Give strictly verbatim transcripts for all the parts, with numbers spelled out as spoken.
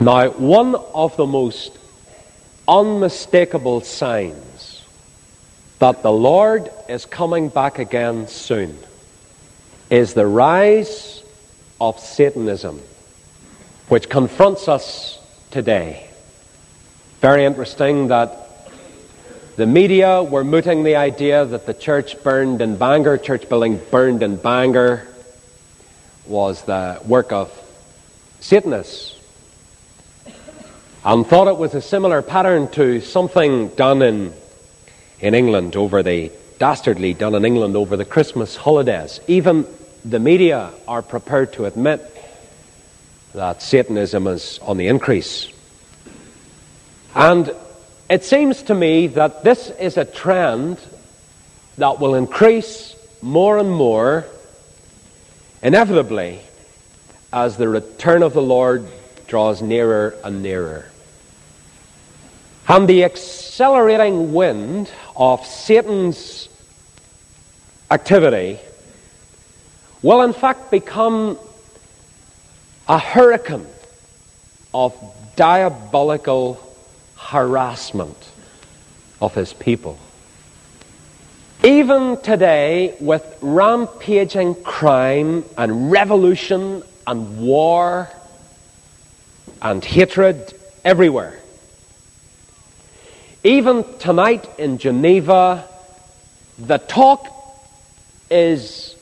Now, one of the most unmistakable signs that the Lord is coming back again soon is the rise of Satanism, which confronts us today. Very interesting that the media were mooting the idea that the church burned in Bangor, church building burned in Bangor, was the work of Satanists, and thought it was a similar pattern to something done in in England over the dastardly done in England over the Christmas holidays. Even the media are prepared to admit that Satanism is on the increase. And it seems to me that this is a trend that will increase more and more, inevitably, as the return of the Lord draws nearer and nearer. And the accelerating wind of Satan's activity will in fact become a hurricane of diabolical harassment of his people. Even today, with rampaging crime and revolution and war and hatred everywhere, even tonight in Geneva, the talk is,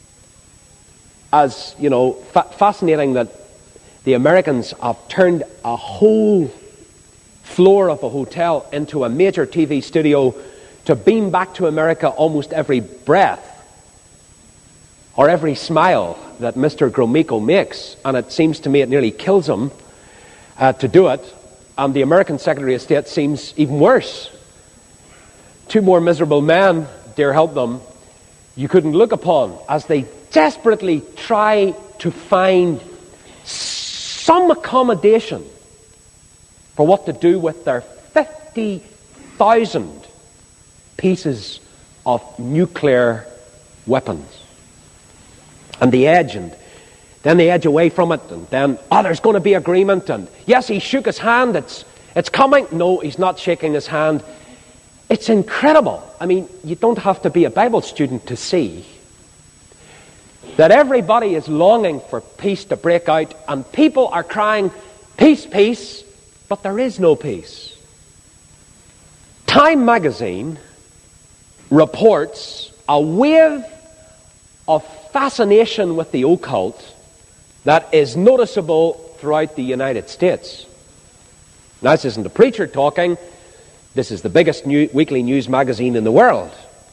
as you know, fa- fascinating that the Americans have turned a whole floor of a hotel into a major T V studio to beam back to America almost every breath or every smile that Mister Gromyko makes. And it seems to me it nearly kills him uh, to do it. And the American Secretary of State seems even worse. Two more miserable men, dear help them, you couldn't look upon as they desperately try to find some accommodation for what to do with their fifty thousand pieces of nuclear weapons. And the edge, and then they edge away from it, and then, oh, there's going to be agreement, and yes, he shook his hand, it's, it's coming. No, he's not shaking his hand. It's incredible. I mean, you don't have to be a Bible student to see that everybody is longing for peace to break out, and people are crying, peace, peace, but there is no peace. Time magazine reports a wave of fascination with the occult that is noticeable throughout the United States. Now, this isn't a preacher talking. This is the biggest new, weekly news magazine in the world.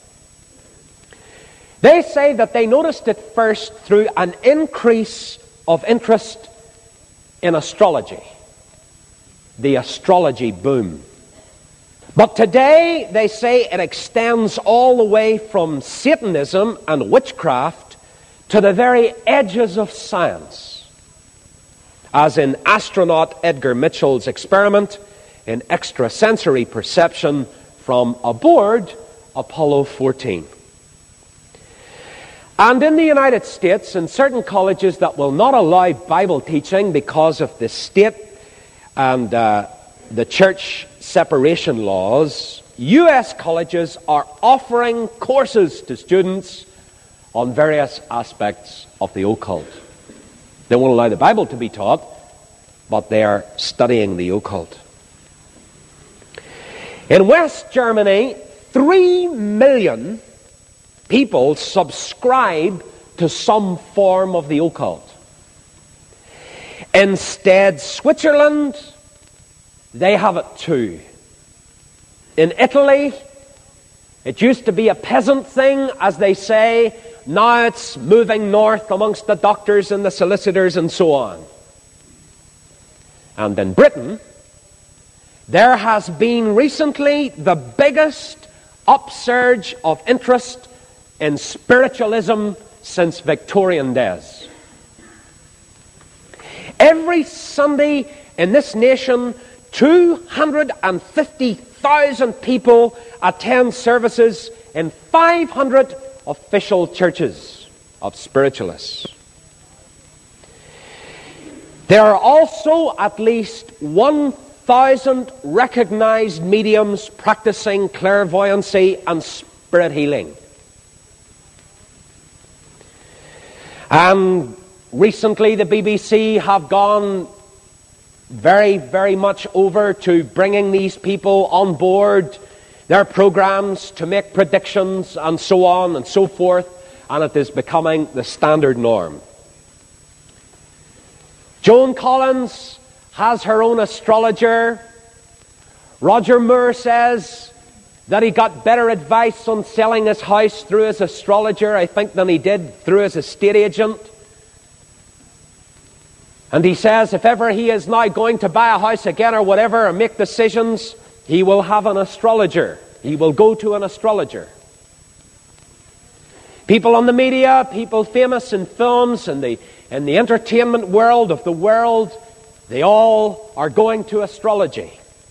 They say that they noticed it first through an increase of interest in astrology, the astrology boom. But today, they say it extends all the way from Satanism and witchcraft to the very edges of science, as in astronaut Edgar Mitchell's experiment in extrasensory perception from aboard Apollo fourteen. And in the United States, in certain colleges that will not allow Bible teaching because of the state and uh, the church separation laws, U S colleges are offering courses to students on various aspects of the occult. They won't allow the Bible to be taught, but they are studying the occult. In West Germany, three million people subscribe to some form of the occult. Instead, Switzerland, they have it too. In Italy, it used to be a peasant thing, as they say. Now it's moving north amongst the doctors and the solicitors and so on. And in Britain, there has been recently the biggest upsurge of interest in spiritualism since Victorian days. Every Sunday in this nation, two hundred fifty thousand people attend services in five hundred official churches of spiritualists. There are also at least one thousand recognized mediums practicing clairvoyancy and spirit healing. And recently the B B C have gone very, very much over to bringing these people on board their programs to make predictions and so on and so forth, and it is becoming the standard norm. Joan Collins has her own astrologer. Roger Moore says that he got better advice on selling his house through his astrologer, I think, than he did through his estate agent. And he says if ever he is now going to buy a house again or whatever, or make decisions, he will have an astrologer. He will go to an astrologer. People on the media, people famous in films and the in the entertainment world of the world, they all are going to astrology.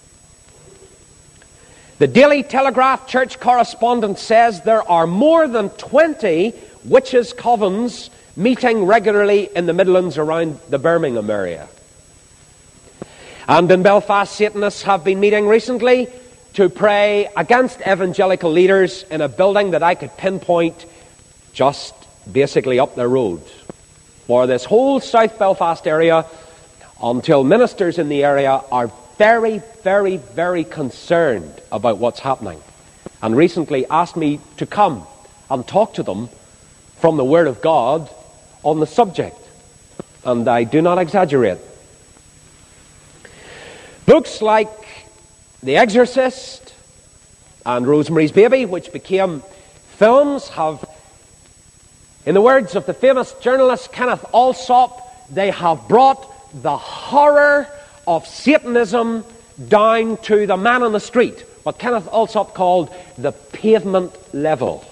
The Daily Telegraph church correspondent says there are more than twenty witches' covens meeting regularly in the Midlands around the Birmingham area. And in Belfast, Satanists have been meeting recently to pray against evangelical leaders in a building that I could pinpoint just basically up the road. For this whole South Belfast area, until ministers in the area are very, very, very concerned about what's happening, and recently asked me to come and talk to them from the Word of God on the subject. And I do not exaggerate. Books like The Exorcist and Rosemary's Baby, which became films, have, in the words of the famous journalist Kenneth Alsop, they have brought the horror of Satanism down to the man on the street, what Kenneth Alsop called the pavement level.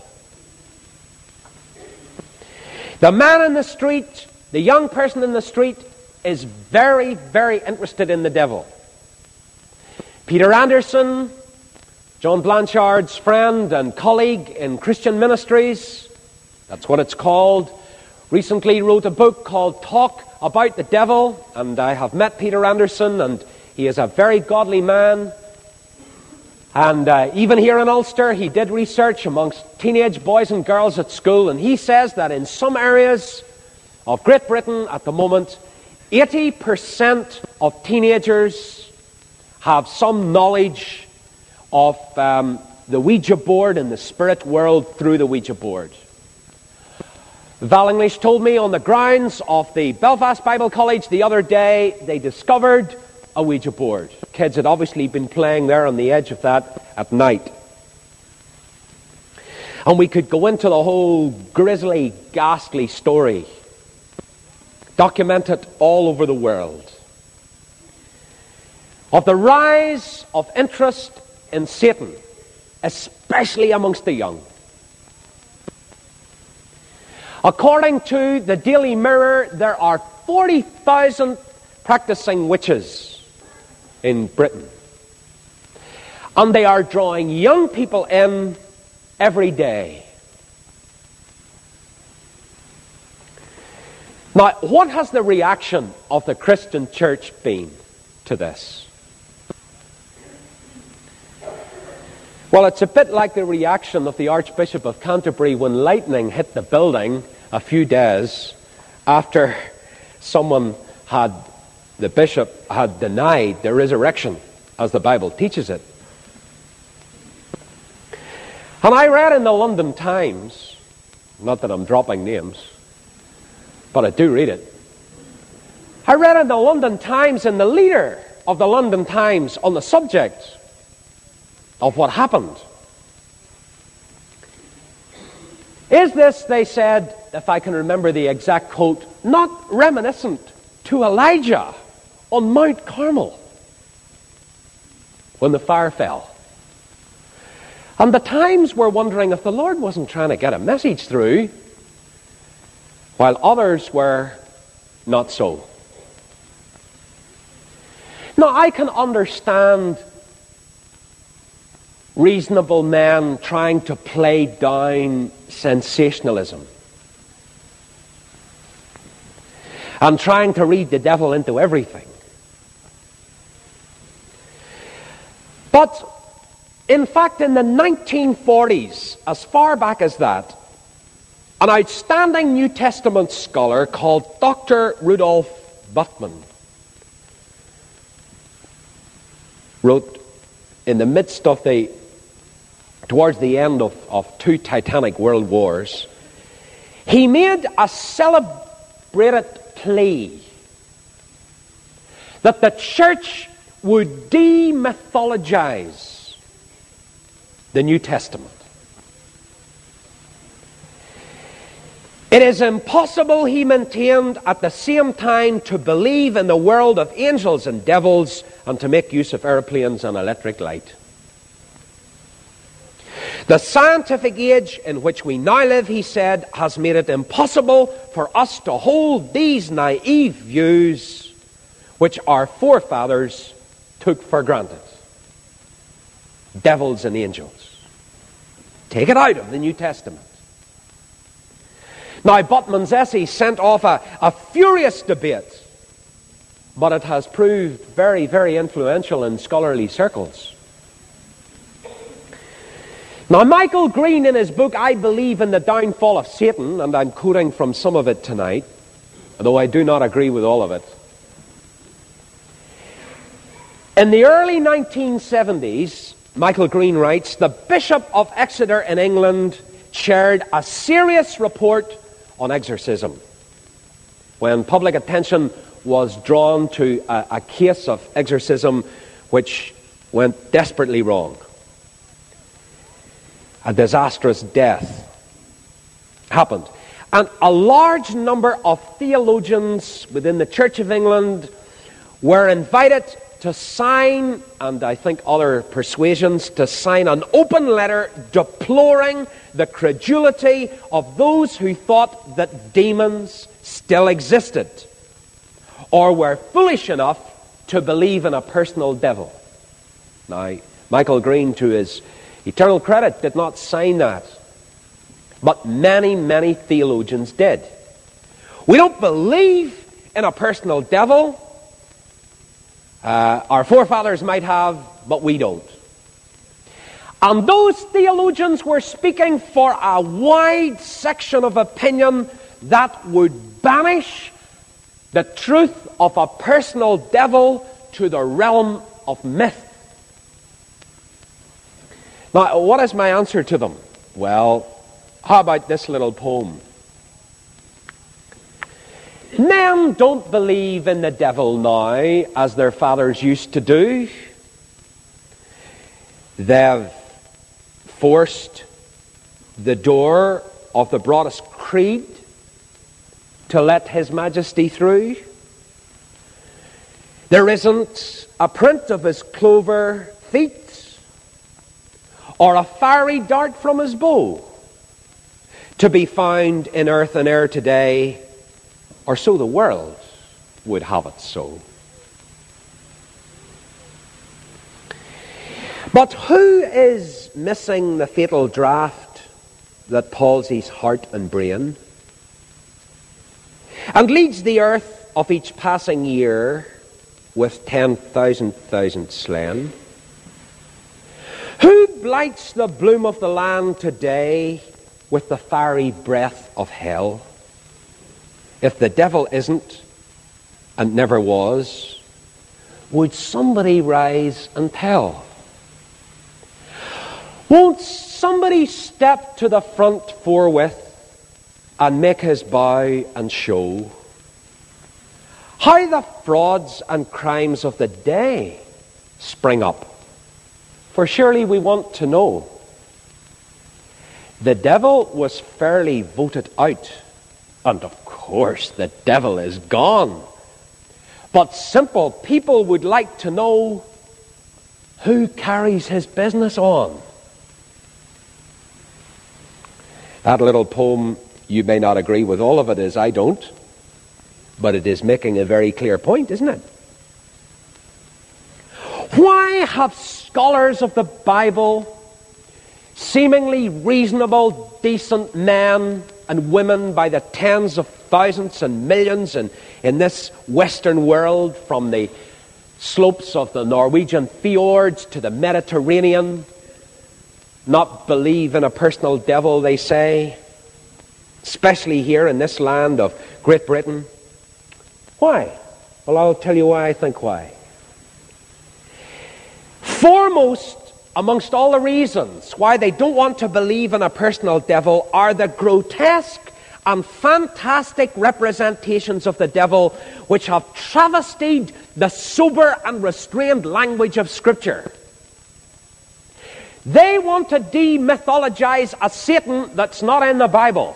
The man in the street, the young person in the street, is very, very interested in the devil. Peter Anderson, John Blanchard's friend and colleague in Christian Ministries, that's what it's called, recently wrote a book called Talk About the Devil, and I have met Peter Anderson, and he is a very godly man. And uh, even here in Ulster, he did research amongst teenage boys and girls at school, and he says that in some areas of Great Britain at the moment, eighty percent of teenagers have some knowledge of um, the Ouija board and the spirit world through the Ouija board. Val English told me on the grounds of the Belfast Bible College the other day, they discovered a Ouija board. Kids had obviously been playing there on the edge of that at night. And we could go into the whole grisly, ghastly story, documented all over the world, of the rise of interest in Satan, especially amongst the young. According to the Daily Mirror, there are forty thousand practicing witches in Britain. And they are drawing young people in every day. Now, what has the reaction of the Christian church been to this? Well, it's a bit like the reaction of the Archbishop of Canterbury when lightning hit the building a few days after someone had, the bishop had denied the resurrection as the Bible teaches it. And I read in the London Times, not that I'm dropping names, but I do read it. I read in the London Times, and the leader of the London Times on the subject of what happened. Is this, they said, if I can remember the exact quote, not reminiscent to Elijah on Mount Carmel when the fire fell? And the Times were wondering if the Lord wasn't trying to get a message through, while others were not so. Now, I can understand reasonable men trying to play down sensationalism. and trying to read the devil into everything. But in fact, in the nineteen forties, as far back as that, an outstanding New Testament scholar called Doctor Rudolf Buttman wrote in the midst of the, towards the end of, of two titanic world wars, he made a celebrated plea that the church would demythologize the New Testament. It is impossible, he maintained, at the same time to believe in the world of angels and devils and to make use of airplanes and electric light. The scientific age in which we now live, he said, has made it impossible for us to hold these naive views which our forefathers took for granted. Devils and angels. Take it out of the New Testament. Now, Buttman's essay sent off a, a furious debate, but it has proved very, very influential in scholarly circles. Now, Michael Green, in his book, I Believe in the Downfall of Satan, and I'm quoting from some of it tonight, although I do not agree with all of it. In the early nineteen seventies, Michael Green writes, the Bishop of Exeter in England shared a serious report on exorcism when public attention was drawn to a, a case of exorcism which went desperately wrong. A disastrous death happened. And a large number of theologians within the Church of England were invited to sign, and I think other persuasions, to sign an open letter deploring the credulity of those who thought that demons still existed or were foolish enough to believe in a personal devil. Now, Michael Green, to his eternal credit, did not sign that, but many, many theologians did. We don't believe in a personal devil. Uh, our forefathers might have, but we don't. And those theologians were speaking for a wide section of opinion that would banish the truth of a personal devil to the realm of myth. Now, what is my answer to them? Well, how about this little poem? Men don't believe in the devil now as their fathers used to do. They've forced the door of the broadest creed to let His Majesty through. There isn't a print of His clover feet or a fiery dart from His bow to be found in earth and air today, or so the world would have it so. But who is missing the fatal draught that palsies heart and brain and leads the earth of each passing year with ten thousand thousand slain? Who blights the bloom of the land today with the fiery breath of hell? If the devil isn't, and never was, would somebody rise and tell? Won't somebody step to the front forthwith and make his bow and show how the frauds and crimes of the day spring up? For surely we want to know. The devil was fairly voted out, and of course the devil is gone. But simple people would like to know who carries his business on. That little poem, you may not agree with all of it as I don't, but it is making a very clear point, isn't it? Why have scholars of the Bible, seemingly reasonable, decent men and women by the tens of thousands and millions in, in this Western world, from the slopes of the Norwegian fjords to the Mediterranean, not believe in a personal devil, they say, especially here in this land of Great Britain. Why? Well, I'll tell you why I think why. Foremost amongst all the reasons why they don't want to believe in a personal devil are the grotesque and fantastic representations of the devil which have travestied the sober and restrained language of Scripture. They want to demythologize a Satan that's not in the Bible.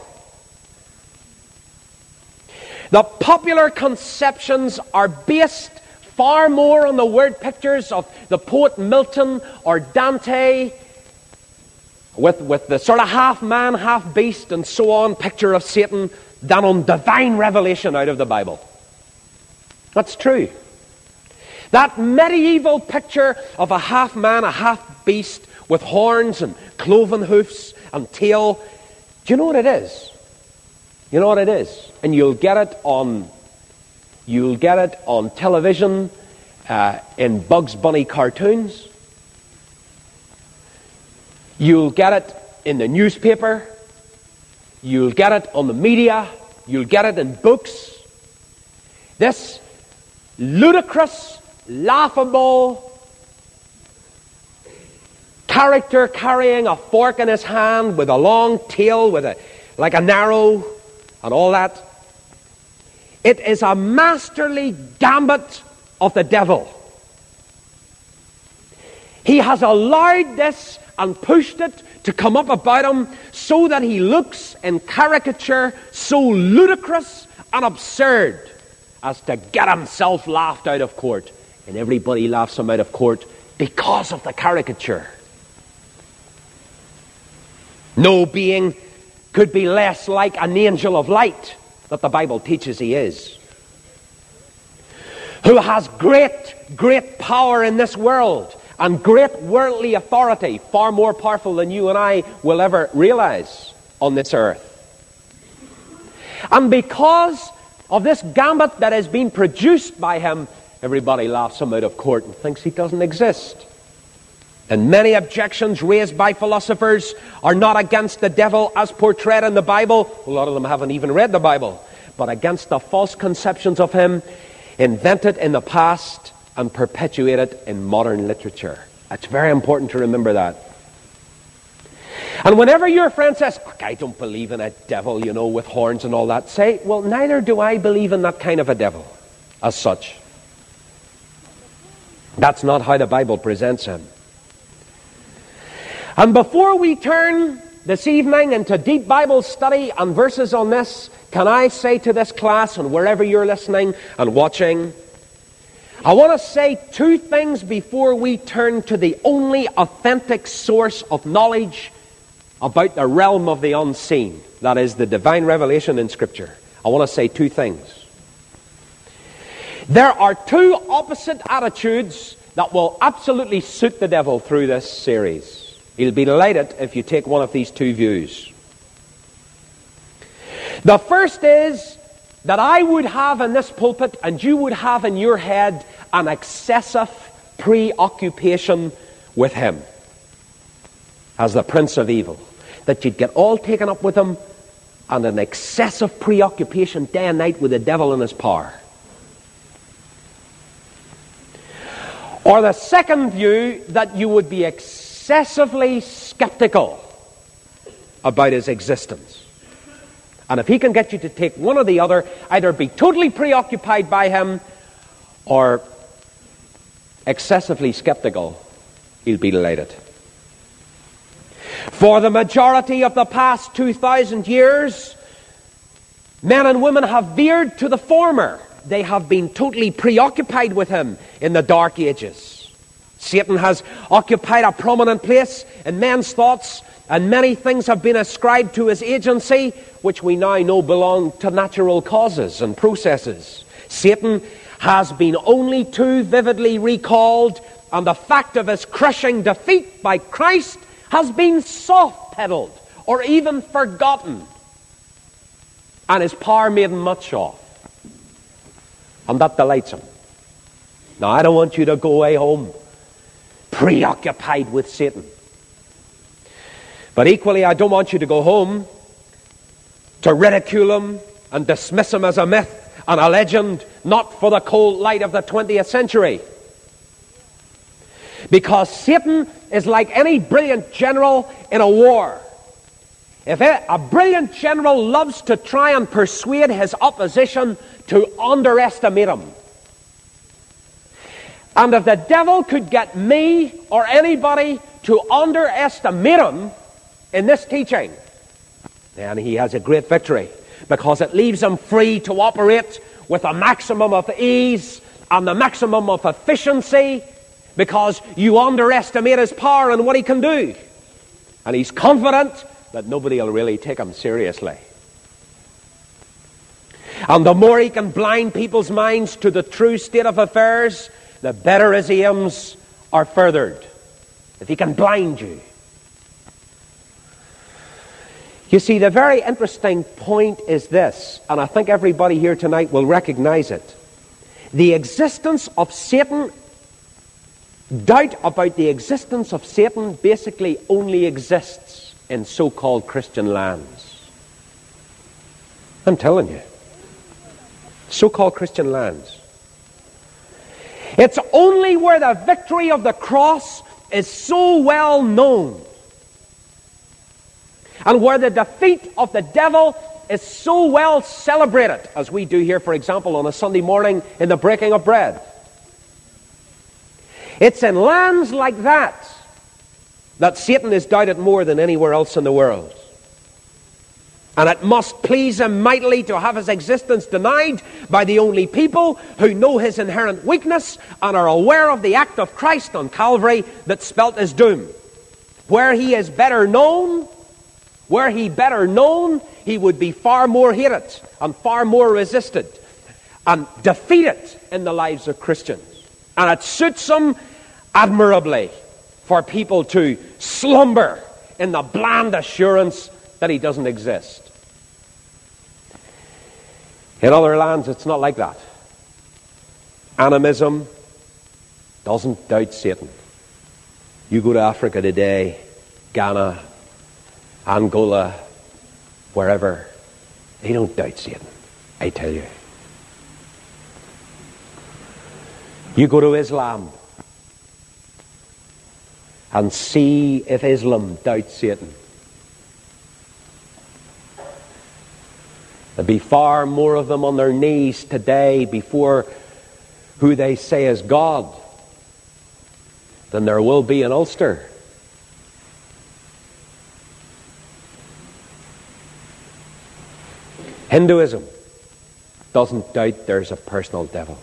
The popular conceptions are based far more on the word pictures of the poet Milton or Dante, with, with the sort of half man, half beast, and so on picture of Satan, than on divine revelation out of the Bible. That's true. That medieval picture of a half man, a half beast, with horns and cloven hoofs and tail, do you know what it is? You know what it is? And you'll get it on you'll get it on television, uh, in Bugs Bunny cartoons. You'll get it in the newspaper. You'll get it on the media. You'll get it in books. This ludicrous, laughable character carrying a fork in his hand with a long tail, with a like an arrow and all that. It is a masterly gambit of the devil. He has allowed this and pushed it to come up about him so that he looks in caricature so ludicrous and absurd as to get himself laughed out of court. And everybody laughs him out of court because of the caricature. No being could be less like an angel of light that the Bible teaches he is, who has great, great power in this world and great worldly authority, far more powerful than you and I will ever realize on this earth. And because of this gambit that has been produced by him, everybody laughs him out of court and thinks he doesn't exist. And many objections raised by philosophers are not against the devil as portrayed in the Bible. A lot of them haven't even read the Bible. But against the false conceptions of him invented in the past and perpetuated in modern literature. It's very important to remember that. And whenever your friend says, I don't believe in a devil, you know, with horns and all that, say, well, neither do I believe in that kind of a devil as such. That's not how the Bible presents him. And before we turn this evening into deep Bible study and verses on this, can I say to this class, and wherever you're listening and watching, I want to say two things before we turn to the only authentic source of knowledge about the realm of the unseen, that is the divine revelation in Scripture. I want to say two things. There are two opposite attitudes that will absolutely suit the devil through this series. He'll be delighted if you take one of these two views. The first is that I would have in this pulpit and you would have in your head an excessive preoccupation with him as the prince of evil. That you'd get all taken up with him and an excessive preoccupation day and night with the devil and his power. Or the second view, that you would be excessively skeptical about his existence. And if he can get you to take one or the other, either be totally preoccupied by him or excessively skeptical, he'll be delighted. For the majority of the past two thousand years, men and women have veered to the former. They have been totally preoccupied with him in the dark ages. Satan has occupied a prominent place in men's thoughts, and many things have been ascribed to his agency, which we now know belong to natural causes and processes. Satan has been only too vividly recalled, and the fact of his crushing defeat by Christ has been soft-pedaled or even forgotten and his power made much of. And that delights him. Now, I don't want you to go away home preoccupied with Satan. But equally, I don't want you to go home to ridicule him and dismiss him as a myth and a legend, not for the cold light of the twentieth century. Because Satan is like any brilliant general in a war. If a brilliant general loves to try and persuade his opposition to underestimate him, and if the devil could get me or anybody to underestimate him in this teaching, then he has a great victory, because it leaves him free to operate with a maximum of ease and the maximum of efficiency, because you underestimate his power and what he can do. And he's confident that nobody will really take him seriously. And the more he can blind people's minds to the true state of affairs, the better his aims are furthered. If he can blind you. You see, the very interesting point is this, and I think everybody here tonight will recognize it. The existence of Satan, doubt about the existence of Satan basically only exists in so-called Christian lands. I'm telling you. So-called Christian lands. It's only where the victory of the cross is so well known, and where the defeat of the devil is so well celebrated, as we do here, for example, on a Sunday morning in the breaking of bread. It's in lands like that that Satan is doubted more than anywhere else in the world. And it must please him mightily to have his existence denied by the only people who know his inherent weakness and are aware of the act of Christ on Calvary that spelt his doom. Where he is better known, were he better known, he would be far more hated and far more resisted and defeated in the lives of Christians. And it suits him admirably for people to slumber in the bland assurance that he doesn't exist. In other lands, it's not like that. Animism doesn't doubt Satan. You go to Africa today, Ghana, Angola, wherever, they don't doubt Satan, I tell you. You go to Islam and see if Islam doubts Satan. There'll be far more of them on their knees today before who they say is God than there will be in Ulster. Hinduism doesn't doubt there's a personal devil.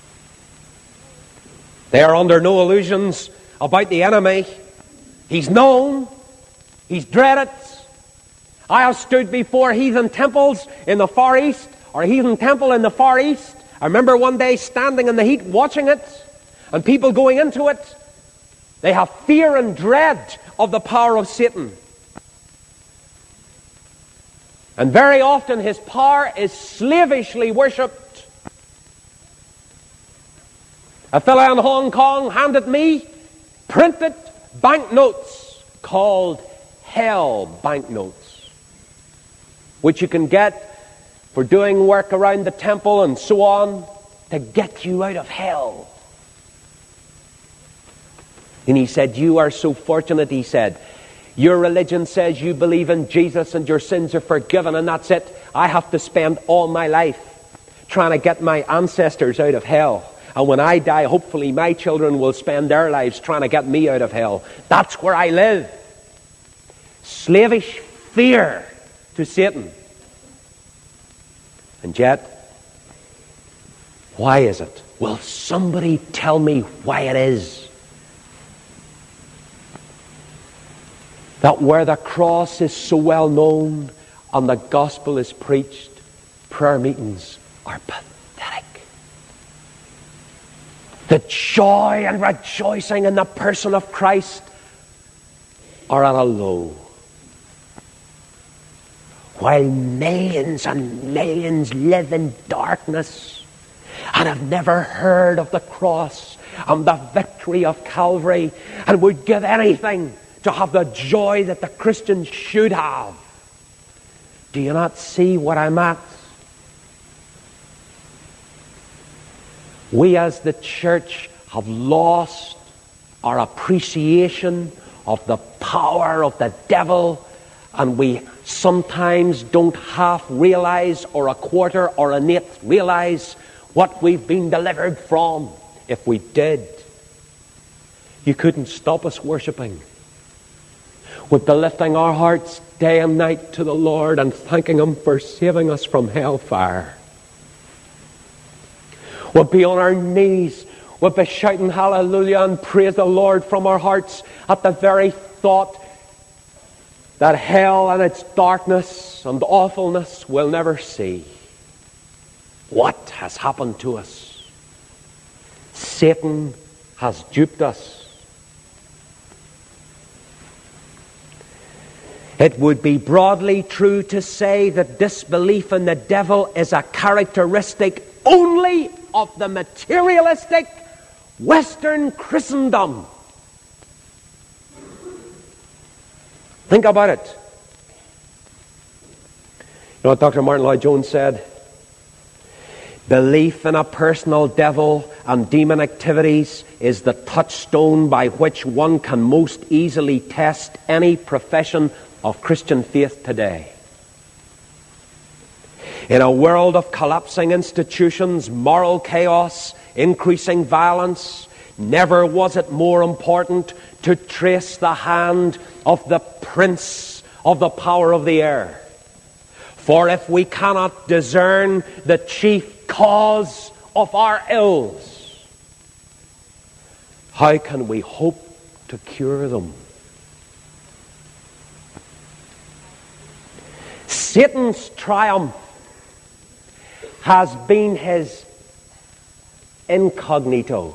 They are under no illusions about the enemy. He's known. He's dreaded. I have stood before heathen temples in the Far East, or a heathen temple in the Far East. I remember one day standing in the heat watching it, and people going into it. They have fear and dread of the power of Satan. And very often his power is slavishly worshipped. A fellow in Hong Kong handed me printed banknotes called hell banknotes, which you can get for doing work around the temple and so on to get you out of hell. And he said, you are so fortunate, he said. Your religion says you believe in Jesus and your sins are forgiven and that's it. I have to spend all my life trying to get my ancestors out of hell. And when I die, hopefully my children will spend their lives trying to get me out of hell. That's where I live. Slavish fear to Satan. And yet, why is it? Will somebody tell me why it is? That where the cross is so well known and the gospel is preached, prayer meetings are pathetic. The joy and rejoicing in the person of Christ are at a low. while millions and millions live in darkness and have never heard of the cross and the victory of Calvary and would give anything to have the joy that the Christian should have. Do you not see what I'm at? We as the church have lost our appreciation of the power of the devil, and we sometimes don't half realize, or a quarter or an eighth realize, what we've been delivered from. If we did, you couldn't stop us worshipping. We'd be lifting our hearts day and night to the Lord and thanking Him for saving us from hellfire. We'd be on our knees. We'd be shouting hallelujah and praise the Lord from our hearts at the very thought that hell and its darkness and awfulness will never see. What has happened to us? Satan has duped us. It would be broadly true to say that disbelief in the devil is a characteristic only of the materialistic Western Christendom. Think about it. You know what Doctor Martin Lloyd-Jones said? Belief in a personal devil and demon activities is the touchstone by which one can most easily test any profession of Christian faith today. In a world of collapsing institutions, moral chaos, increasing violence, never was it more important to trace the hand of the prince of the power of the air. For if we cannot discern the chief cause of our ills, how can we hope to cure them? Satan's triumph has been his incognito.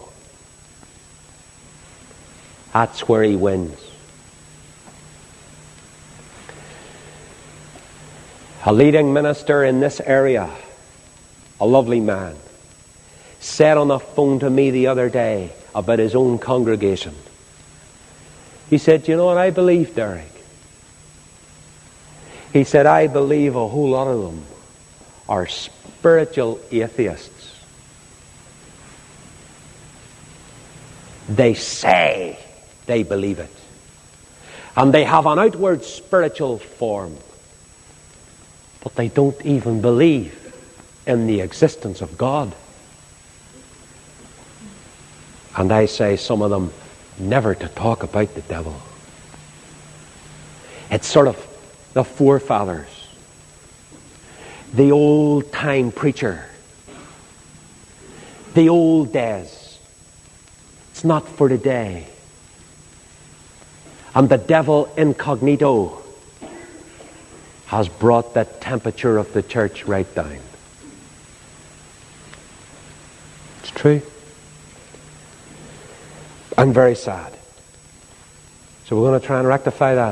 That's where he wins. A leading minister in this area, a lovely man, said on the phone to me the other day about his own congregation. He said, "Do you know what I believe, Derek?" He said, "I believe a whole lot of them are spiritual atheists. They say they believe it, and they have an outward spiritual form, but they don't even believe in the existence of God." And I say, some of them never to talk about the devil. It's sort of the forefathers, the old-time preacher, the old days. It's not for today. And the devil incognito has brought the temperature of the church right down. It's true. And very sad. So we're going to try and rectify that.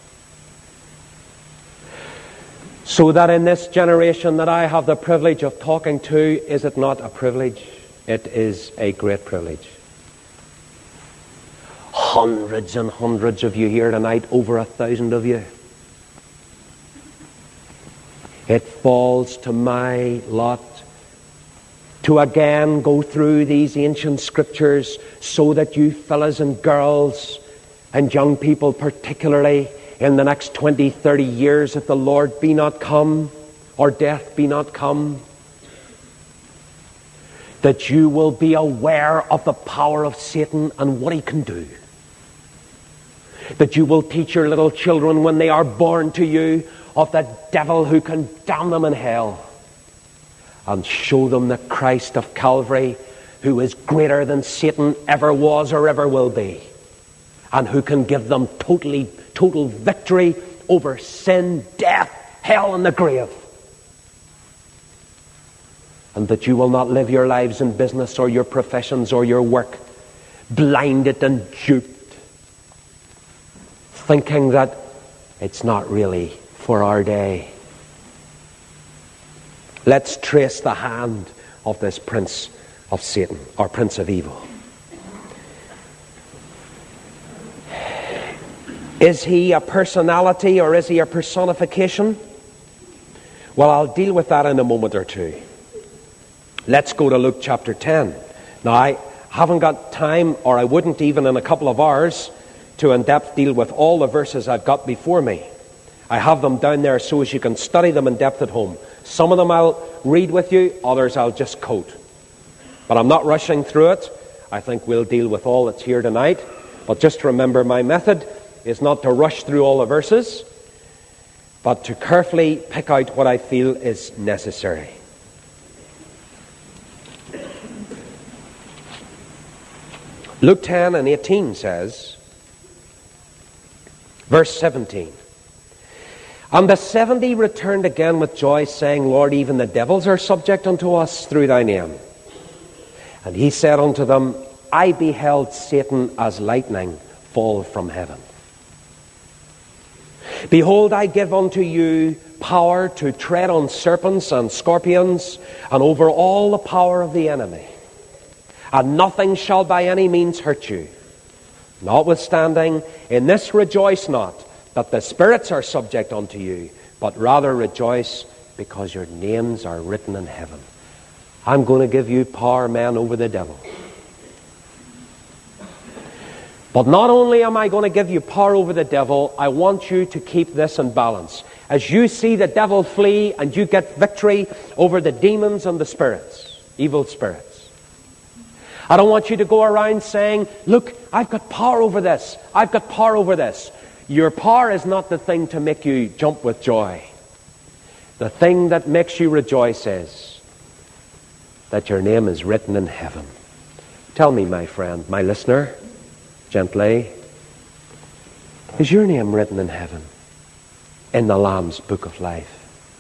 So that in this generation that I have the privilege of talking to, is it not a privilege? It is a great privilege. Hundreds and hundreds of you here tonight, over a thousand of you. It falls to my lot to again go through these ancient scriptures so that you fellas and girls and young people particularly in the next twenty, thirty years, if the Lord be not come or death be not come, that you will be aware of the power of Satan and what he can do. That you will teach your little children when they are born to you of the devil who can damn them in hell, and show them the Christ of Calvary, who is greater than Satan ever was or ever will be, and who can give them totally, total victory over sin, death, hell, and the grave. And that you will not live your lives in business or your professions or your work blinded and duped, thinking that it's not really for our day. Let's trace the hand of this prince of Satan, or prince of evil. Is he a personality or is he a personification? Well, I'll deal with that in a moment or two. Let's go to Luke chapter ten. Now, I haven't got time, or I wouldn't even in a couple of hours, to in depth deal with all the verses I've got before me. I have them down there so as you can study them in depth at home. Some of them I'll read with you, others I'll just quote. But I'm not rushing through it. I think we'll deal with all that's here tonight. But just remember, my method is not to rush through all the verses, but to carefully pick out what I feel is necessary. Luke ten and eighteen says, verse seventeen, "And the seventy returned again with joy, saying, Lord, even the devils are subject unto us through thy name. And he said unto them, I beheld Satan as lightning fall from heaven. Behold, I give unto you power to tread on serpents and scorpions, and over all the power of the enemy. And nothing shall by any means hurt you. Notwithstanding, in this rejoice not, that the spirits are subject unto you, but rather rejoice because your names are written in heaven." I'm going to give you power, man, over the devil. But not only am I going to give you power over the devil, I want you to keep this in balance. As you see the devil flee and you get victory over the demons and the spirits, evil spirits, I don't want you to go around saying, look, I've got power over this. I've got power over this. Your power is not the thing to make you jump with joy. The thing that makes you rejoice is that your name is written in heaven. Tell me, my friend, my listener, gently, is your name written in heaven, in the Lamb's book of life?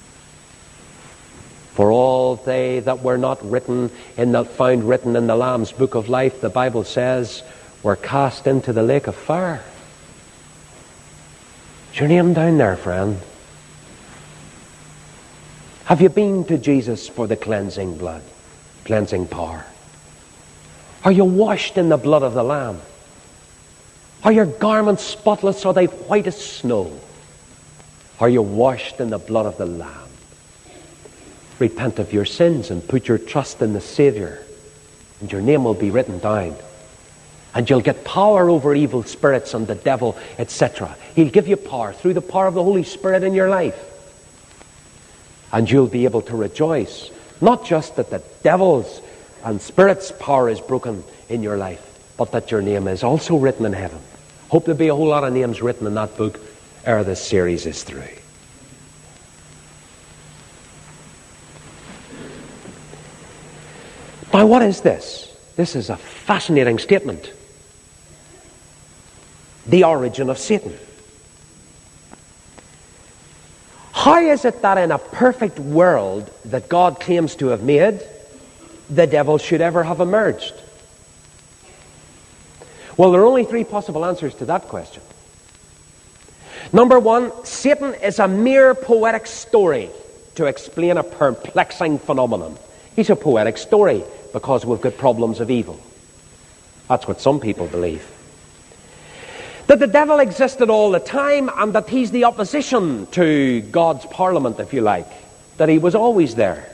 For all they that were not written in the, found written in the Lamb's book of life, the Bible says, were cast into the lake of fire. Is your name down there, friend? Have you been to Jesus for the cleansing blood, cleansing power? Are you washed in the blood of the Lamb? Are your garments spotless? Are they white as snow? Are you washed in the blood of the Lamb? Repent of your sins and put your trust in the Savior, and your name will be written down. And you'll get power over evil spirits and the devil, et cetera. He'll give you power through the power of the Holy Spirit in your life. And you'll be able to rejoice, not just that the devil's and spirit's power is broken in your life, but that your name is also written in heaven. Hope there'll be a whole lot of names written in that book ere this series is through. Now, what is this? This is a fascinating statement. The origin of Satan. How is it that in a perfect world that God claims to have made, the devil should ever have emerged? Well, there are only three possible answers to that question. Number one, Satan is a mere poetic story to explain a perplexing phenomenon. He's a poetic story because we've got problems of evil. That's what some people believe. That the devil existed all the time and that he's the opposition to God's parliament, if you like. That he was always there.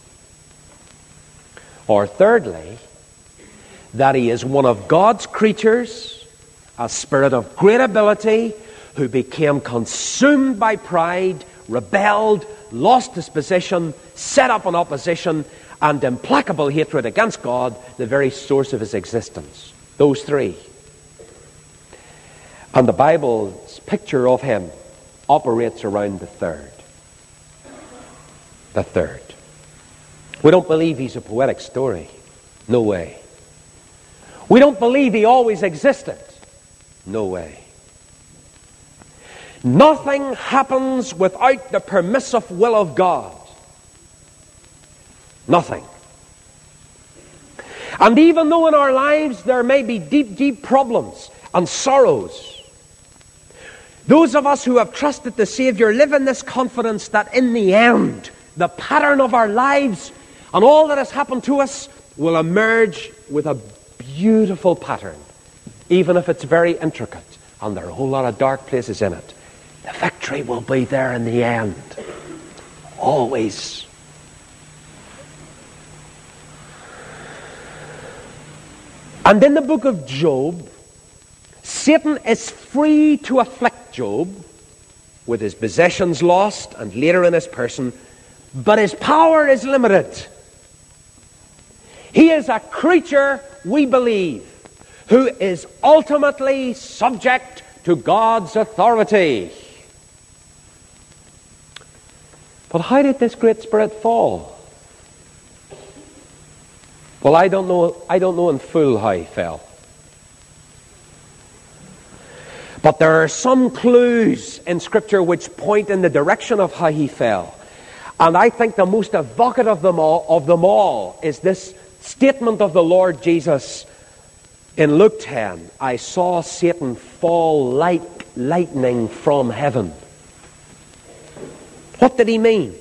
Or thirdly, that he is one of God's creatures, a spirit of great ability, who became consumed by pride, rebelled, lost his position, set up an opposition, and implacable hatred against God, the very source of his existence. Those three. And the Bible's picture of him operates around the third. The third. We don't believe he's a poetic story. No way. We don't believe he always existed. No way. Nothing happens without the permissive will of God. Nothing. And even though in our lives there may be deep, deep problems and sorrows, those of us who have trusted the Savior live in this confidence that in the end the pattern of our lives, and all that has happened to us will emerge with a beautiful pattern, even if it's very intricate and there are a whole lot of dark places in it. The victory will be there in the end. Always. And in the book of Job, Satan is free to afflict Job with his possessions lost and later in his person, but his power is limited. He is a creature, we believe, who is ultimately subject to God's authority. But how did this great spirit fall? Well, I don't know, I don't know in full how he fell. But there are some clues in Scripture which point in the direction of how he fell. And I think the most evocative of them all, of them all is this statement of the Lord Jesus in Luke ten. I saw Satan fall like lightning from heaven. What did he mean?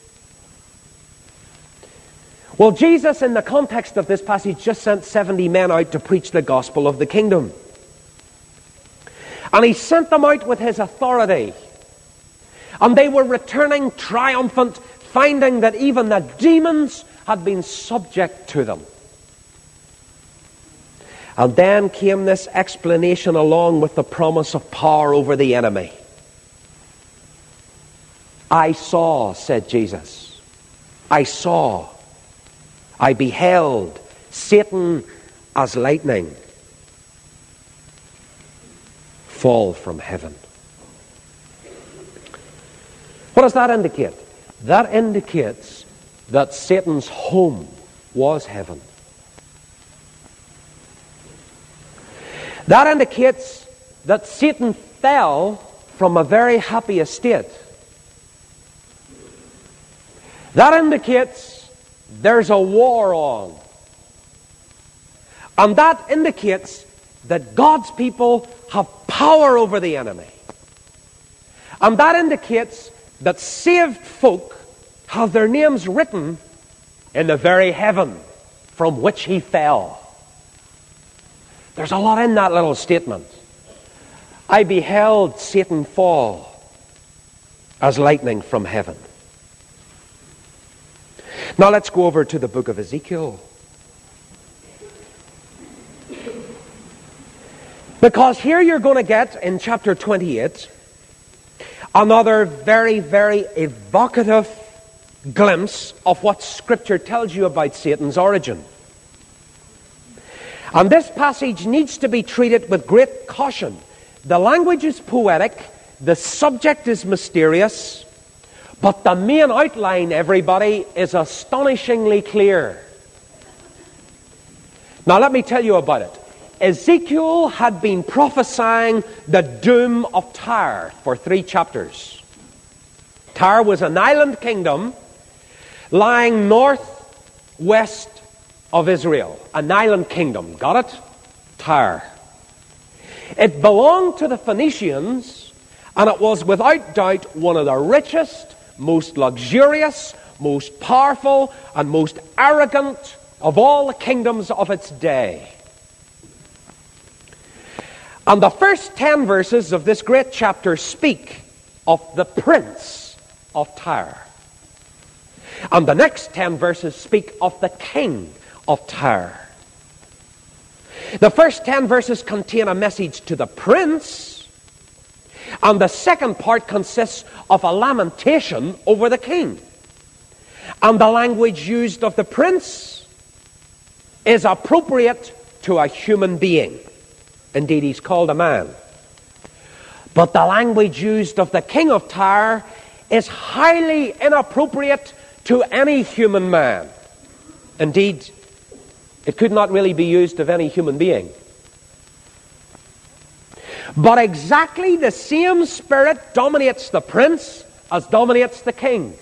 Well, Jesus, in the context of this passage, just sent seventy men out to preach the gospel of the kingdom. And he sent them out with his authority. And they were returning triumphant, finding that even the demons had been subject to them. And then came this explanation along with the promise of power over the enemy. I saw, said Jesus. I saw. I beheld Satan as lightning fall from heaven. What does that indicate? That indicates that Satan's home was heaven. That indicates that Satan fell from a very happy estate. That indicates there's a war on. And that indicates that God's people have power over the enemy. And that indicates that saved folk have their names written in the very heaven from which he fell. There's a lot in that little statement. I beheld Satan fall as lightning from heaven. Now let's go over to the book of Ezekiel. Because here you're going to get, in chapter twenty-eight, another very, very evocative glimpse of what Scripture tells you about Satan's origin. And this passage needs to be treated with great caution. The language is poetic, the subject is mysterious, but the main outline, everybody, is astonishingly clear. Now let me tell you about it. Ezekiel had been prophesying the doom of Tyre for three chapters. Tyre was an island kingdom lying northwest of Israel. An island kingdom. Got it? Tyre. It belonged to the Phoenicians, and it was without doubt one of the richest, most luxurious, most powerful, and most arrogant of all the kingdoms of its day. And the first ten verses of this great chapter speak of the prince of Tyre. And the next ten verses speak of the king of Tyre. The first ten verses contain a message to the prince, and the second part consists of a lamentation over the king. And the language used of the prince is appropriate to a human being. Indeed, he's called a man. But the language used of the king of Tyre is highly inappropriate to any human man. Indeed, it could not really be used of any human being. But exactly the same spirit dominates the prince as dominates the king.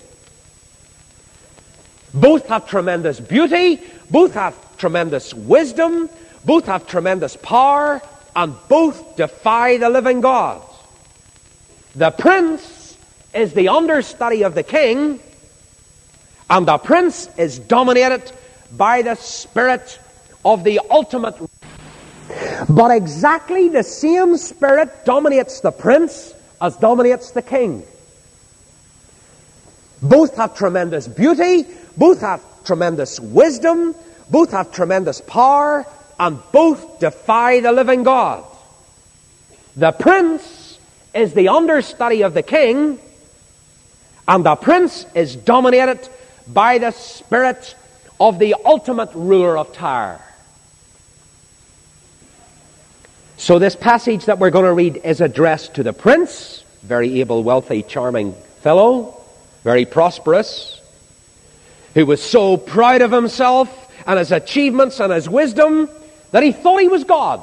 Both have tremendous beauty, both have tremendous wisdom, both have tremendous power, and both defy the living God. The prince is the understudy of the king, And the prince is dominated by the spirit of the ultimate. But exactly the same spirit dominates the prince as dominates the king. Both have tremendous beauty, both have tremendous wisdom, both have tremendous power, and both defy the living God. The prince is the understudy of the king, and the prince is dominated by the spirit of the ultimate ruler of Tyre. So this passage that we're going to read is addressed to the prince, very able, wealthy, charming fellow, very prosperous, who was so proud of himself and his achievements and his wisdom that he thought he was God.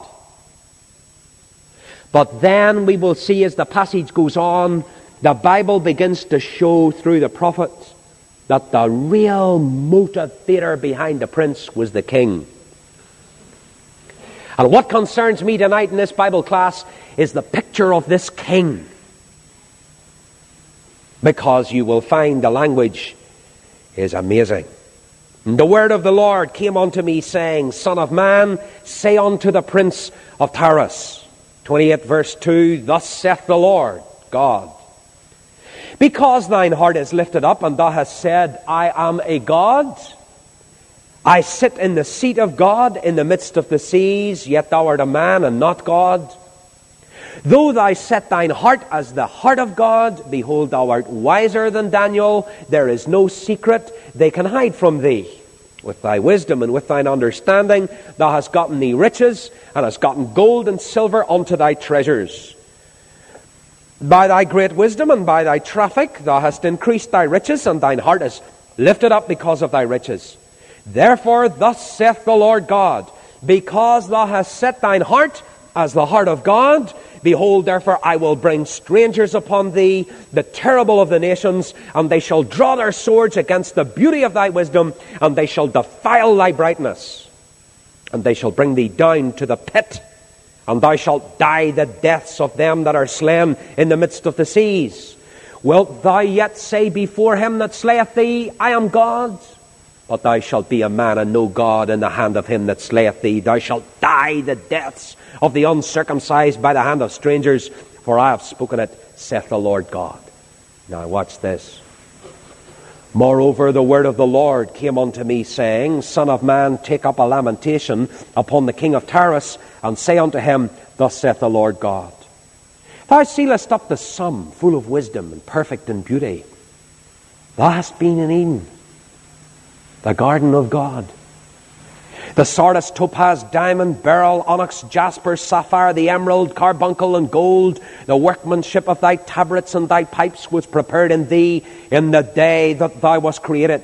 But then we will see, as the passage goes on, the Bible begins to show through the prophet that the real motivator behind the prince was the king. And what concerns me tonight in this Bible class is the picture of this king. Because you will find the language is amazing. And the word of the Lord came unto me, saying, Son of man, say unto the prince of Tyrus. twenty-eight verse two, Thus saith the Lord God, because thine heart is lifted up, and thou hast said, I am a God. I sit in the seat of God in the midst of the seas, yet thou art a man and not God. Though thou set thine heart as the heart of God, behold, thou art wiser than Daniel. There is no secret they can hide from thee. With thy wisdom and with thine understanding, thou hast gotten thee riches, and hast gotten gold and silver unto thy treasures. By thy great wisdom and by thy traffic, thou hast increased thy riches, and thine heart is lifted up because of thy riches. Therefore, thus saith the Lord God, because thou hast set thine heart as the heart of God, behold, therefore I will bring strangers upon thee, the terrible of the nations, and they shall draw their swords against the beauty of thy wisdom, and they shall defile thy brightness. And they shall bring thee down to the pit, and thou shalt die the deaths of them that are slain in the midst of the seas. Wilt thou yet say before him that slayeth thee, I am God? But thou shalt be a man and no God in the hand of him that slayeth thee. Thou shalt die the deaths of the uncircumcised by the hand of strangers, for I have spoken it, saith the Lord God. Now watch this. Moreover, the word of the Lord came unto me, saying, Son of man, take up a lamentation upon the king of Tyrus, and say unto him, Thus saith the Lord God, Thou sealest up the sum, full of wisdom and perfect in beauty. Thou hast been in Eden, the garden of God. The sardius, topaz, diamond, beryl, onyx, jasper, sapphire, the emerald, carbuncle, and gold, the workmanship of thy tabrets and thy pipes was prepared in thee in the day that thou wast created.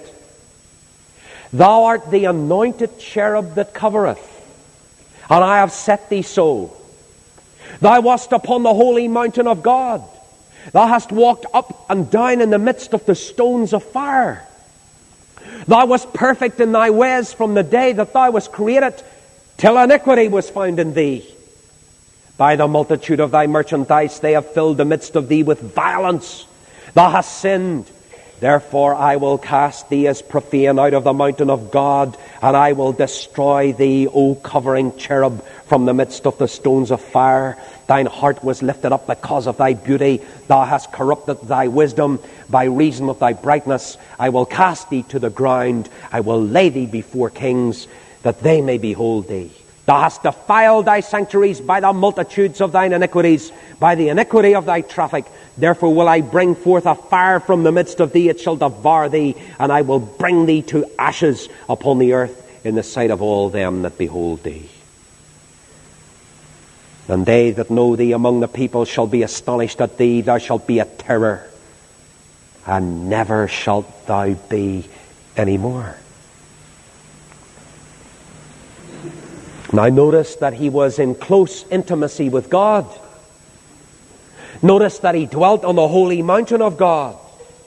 Thou art the anointed cherub that covereth, and I have set thee so. Thou wast upon the holy mountain of God. Thou hast walked up and down in the midst of the stones of fire. Thou wast perfect in thy ways from the day that thou wast created, till iniquity was found in thee. By the multitude of thy merchandise they have filled the midst of thee with violence. Thou hast sinned. Therefore I will cast thee as profane out of the mountain of God, and I will destroy thee, O covering cherub, from the midst of the stones of fire. Thine heart was lifted up because of thy beauty. Thou hast corrupted thy wisdom by reason of thy brightness. I will cast thee to the ground. I will lay thee before kings, that they may behold thee. Thou hast defiled thy sanctuaries by the multitudes of thine iniquities, by the iniquity of thy traffic. Therefore will I bring forth a fire from the midst of thee, it shall devour thee, and I will bring thee to ashes upon the earth in the sight of all them that behold thee. And they that know thee among the people shall be astonished at thee. Thou shalt be a terror, and never shalt thou be any more. Now notice that he was in close intimacy with God. Notice that he dwelt on the holy mountain of God.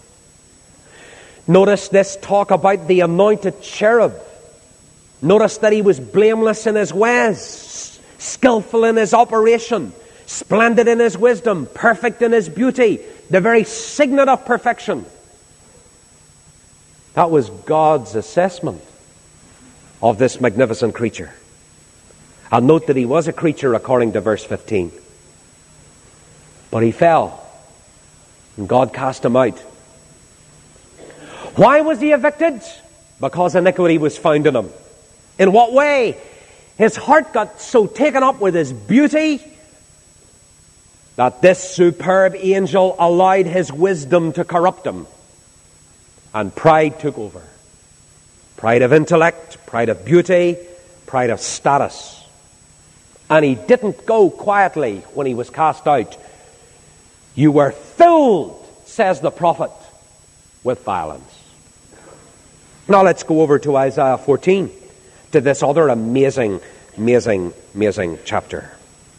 Notice this talk about the anointed cherub. Notice that he was blameless in his ways, skillful in his operation, splendid in his wisdom, perfect in his beauty, the very signet of perfection. That was God's assessment of this magnificent creature. And note that he was a creature according to verse fifteen. But he fell, and God cast him out. Why was he evicted? Because iniquity was found in him. In what way? His heart got so taken up with his beauty that this superb angel allowed his wisdom to corrupt him. And pride took over. Pride of intellect, pride of beauty, pride of status. And he didn't go quietly when he was cast out. You were filled, says the prophet, with violence. Now let's go over to Isaiah fourteen, to this other amazing, amazing, amazing chapter.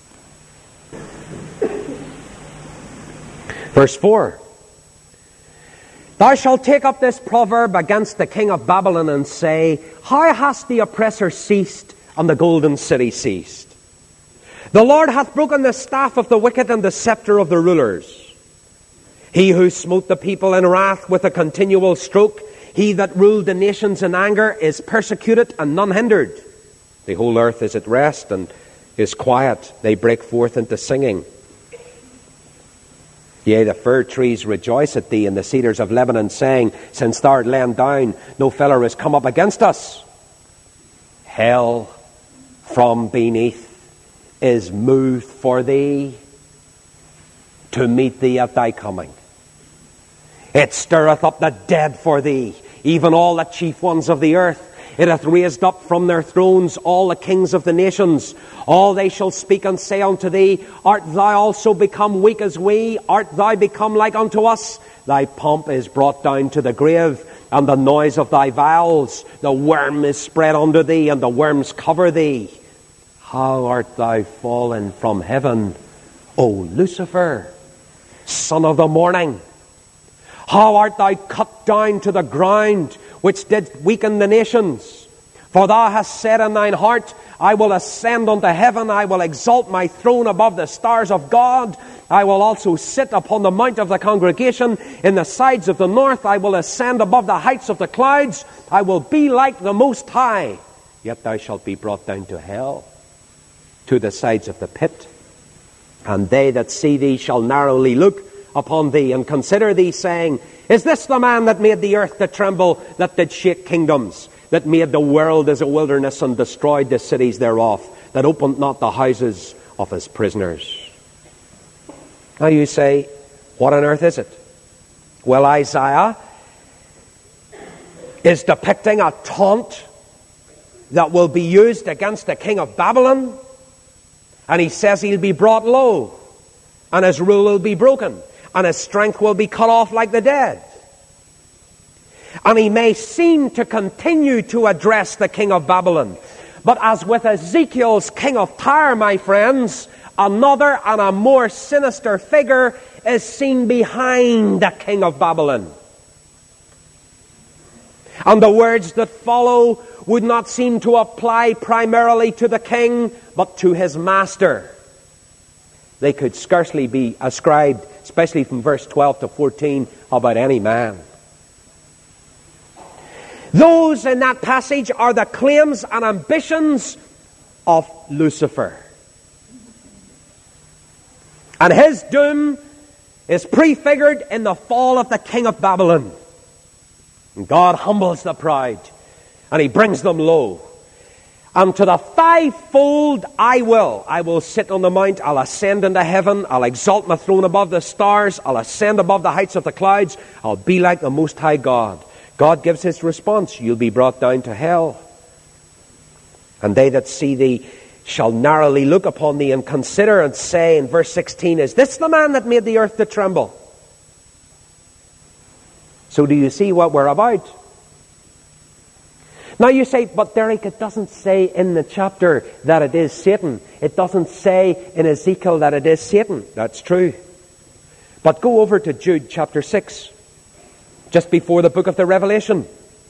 Verse four. Thou shalt take up this proverb against the king of Babylon and say, how hath the oppressor ceased and the golden city ceased? The Lord hath broken the staff of the wicked and the scepter of the rulers. He who smote the people in wrath with a continual stroke, he that ruled the nations in anger, is persecuted and none hindered. The whole earth is at rest and is quiet. They break forth into singing. Yea, the fir trees rejoice at thee, and the cedars of Lebanon, saying, since thou art lain down, no feller is come up against us. Hell from beneath is moved for thee to meet thee at thy coming. It stirreth up the dead for thee, even all the chief ones of the earth. It hath raised up from their thrones all the kings of the nations. All they shall speak and say unto thee, art thou also become weak as we? Art thou become like unto us? Thy pomp is brought down to the grave, and the noise of thy vowels. The worm is spread under thee, and the worms cover thee. How art thou fallen from heaven, O Lucifer, son of the morning? How art thou cut down to the ground, which did weaken the nations? For thou hast said in thine heart, I will ascend unto heaven, I will exalt my throne above the stars of God. I will also sit upon the mount of the congregation in the sides of the north. I will ascend above the heights of the clouds. I will be like the Most High. Yet thou shalt be brought down to hell, to the sides of the pit. And they that see thee shall narrowly look upon thee, and consider thee, saying, is this the man that made the earth to tremble, that did shake kingdoms, that made the world as a wilderness, and destroyed the cities thereof, that opened not the houses of his prisoners? Now you say, what on earth is it? Well, Isaiah is depicting a taunt that will be used against the king of Babylon, and he says he'll be brought low, and his rule will be broken, and his strength will be cut off like the dead. And he may seem to continue to address the king of Babylon. But as with Ezekiel's king of Tyre, my friends, another and a more sinister figure is seen behind the king of Babylon. And the words that follow would not seem to apply primarily to the king, but to his master. They could scarcely be ascribed, especially from verse twelve to fourteen, about any man. Those in that passage are the claims and ambitions of Lucifer. And his doom is prefigured in the fall of the king of Babylon. And God humbles the proud, and he brings them low. And to the fivefold I will. I will sit on the mount. I'll ascend into heaven. I'll exalt my throne above the stars. I'll ascend above the heights of the clouds. I'll be like the Most High God. God gives his response. You'll be brought down to hell. And they that see thee shall narrowly look upon thee, and consider and say in verse sixteen, is this the man that made the earth to tremble? So do you see what we're about? Now you say, but Derek, it doesn't say in the chapter that it is Satan. It doesn't say in Ezekiel that it is Satan. That's true. But go over to Jude chapter six, just before the book of the Revelation.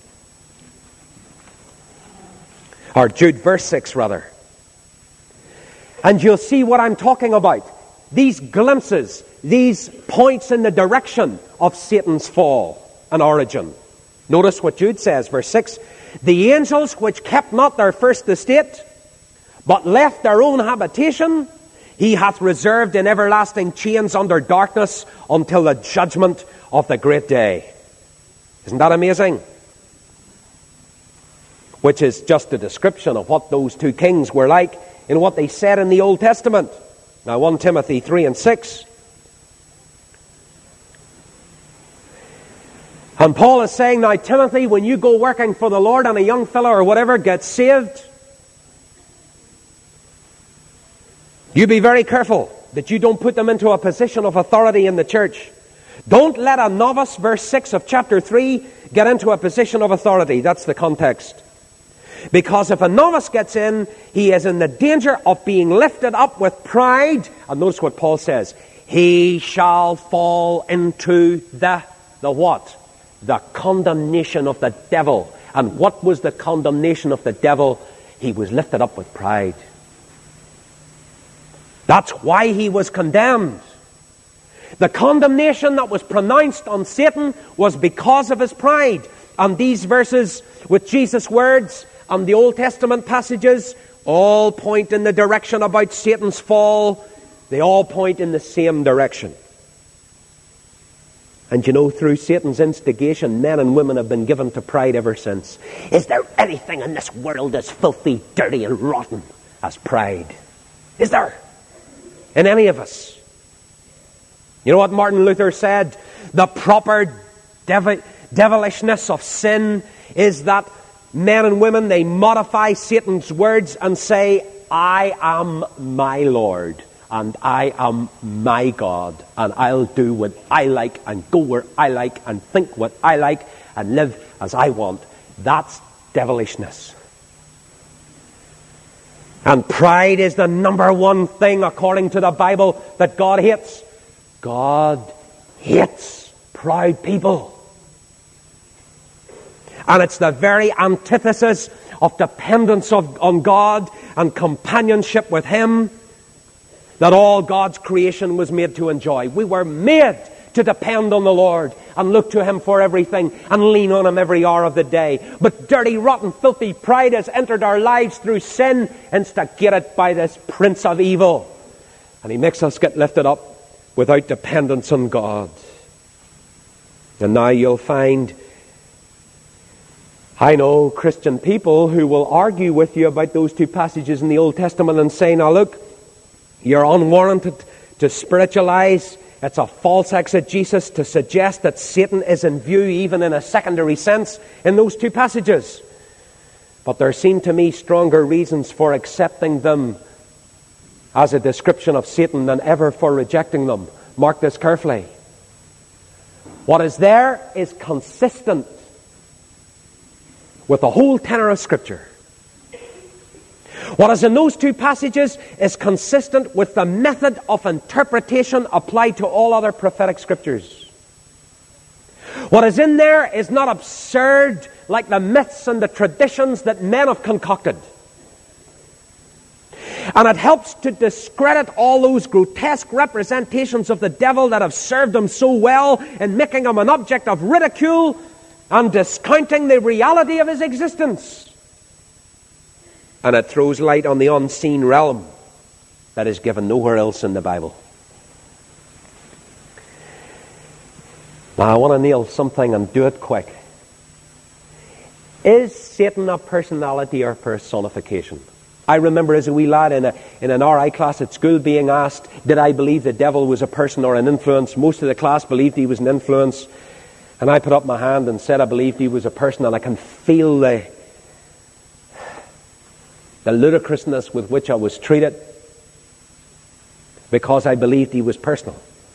Or Jude verse six, rather. And you'll see what I'm talking about. These glimpses, these points in the direction of Satan's fall and origin. Notice what Jude says, verse six. The angels which kept not their first estate, but left their own habitation, he hath reserved in everlasting chains under darkness until the judgment of the great day. Isn't that amazing? Which is just a description of what those two kings were like in what they said in the Old Testament. Now, First Timothy three and six. And Paul is saying, now, Timothy, when you go working for the Lord and a young fellow or whatever gets saved, you be very careful that you don't put them into a position of authority in the church. Don't let a novice, verse six of chapter three, get into a position of authority. That's the context. Because if a novice gets in, he is in the danger of being lifted up with pride. And notice what Paul says. He shall fall into the, the what? The condemnation of the devil. And what was the condemnation of the devil? He was lifted up with pride. That's why he was condemned. The condemnation that was pronounced on Satan was because of his pride. And these verses with Jesus' words and the Old Testament passages all point in the direction about Satan's fall. They all point in the same direction. And you know, through Satan's instigation, men and women have been given to pride ever since. Is there anything in this world as filthy, dirty and rotten as pride? Is there? In any of us? You know what Martin Luther said? The proper devi- devilishness of sin is that men and women, they modify Satan's words and say, I am my Lord, and I am my God, and I'll do what I like, and go where I like, and think what I like, and live as I want. That's devilishness. And pride is the number one thing, according to the Bible, that God hates. God hates proud people. And it's the very antithesis of dependence of, on God and companionship with Him that all God's creation was made to enjoy. We were made to depend on the Lord and look to Him for everything and lean on Him every hour of the day. But dirty, rotten, filthy pride has entered our lives through sin, instigated by this prince of evil. And he makes us get lifted up without dependence on God. And now you'll find, I know Christian people who will argue with you about those two passages in the Old Testament and say, now look, you're unwarranted to spiritualize. It's a false exegesis to suggest that Satan is in view even in a secondary sense in those two passages. But there seem to me stronger reasons for accepting them as a description of Satan than ever for rejecting them. Mark this carefully. What is there is consistent with the whole tenor of Scripture. What is in those two passages is consistent with the method of interpretation applied to all other prophetic Scriptures. What is in there is not absurd like the myths and the traditions that men have concocted. And it helps to discredit all those grotesque representations of the devil that have served him so well in making him an object of ridicule and discounting the reality of his existence. And it throws light on the unseen realm that is given nowhere else in the Bible. Now I want to nail something and do it quick. Is Satan a personality or personification? I remember as a wee lad in, a, in an R I class at school being asked, did I believe the devil was a person or an influence? Most of the class believed he was an influence. And I put up my hand and said I believed he was a person, and I can feel the, the ludicrousness with which I was treated because I believed he was personal.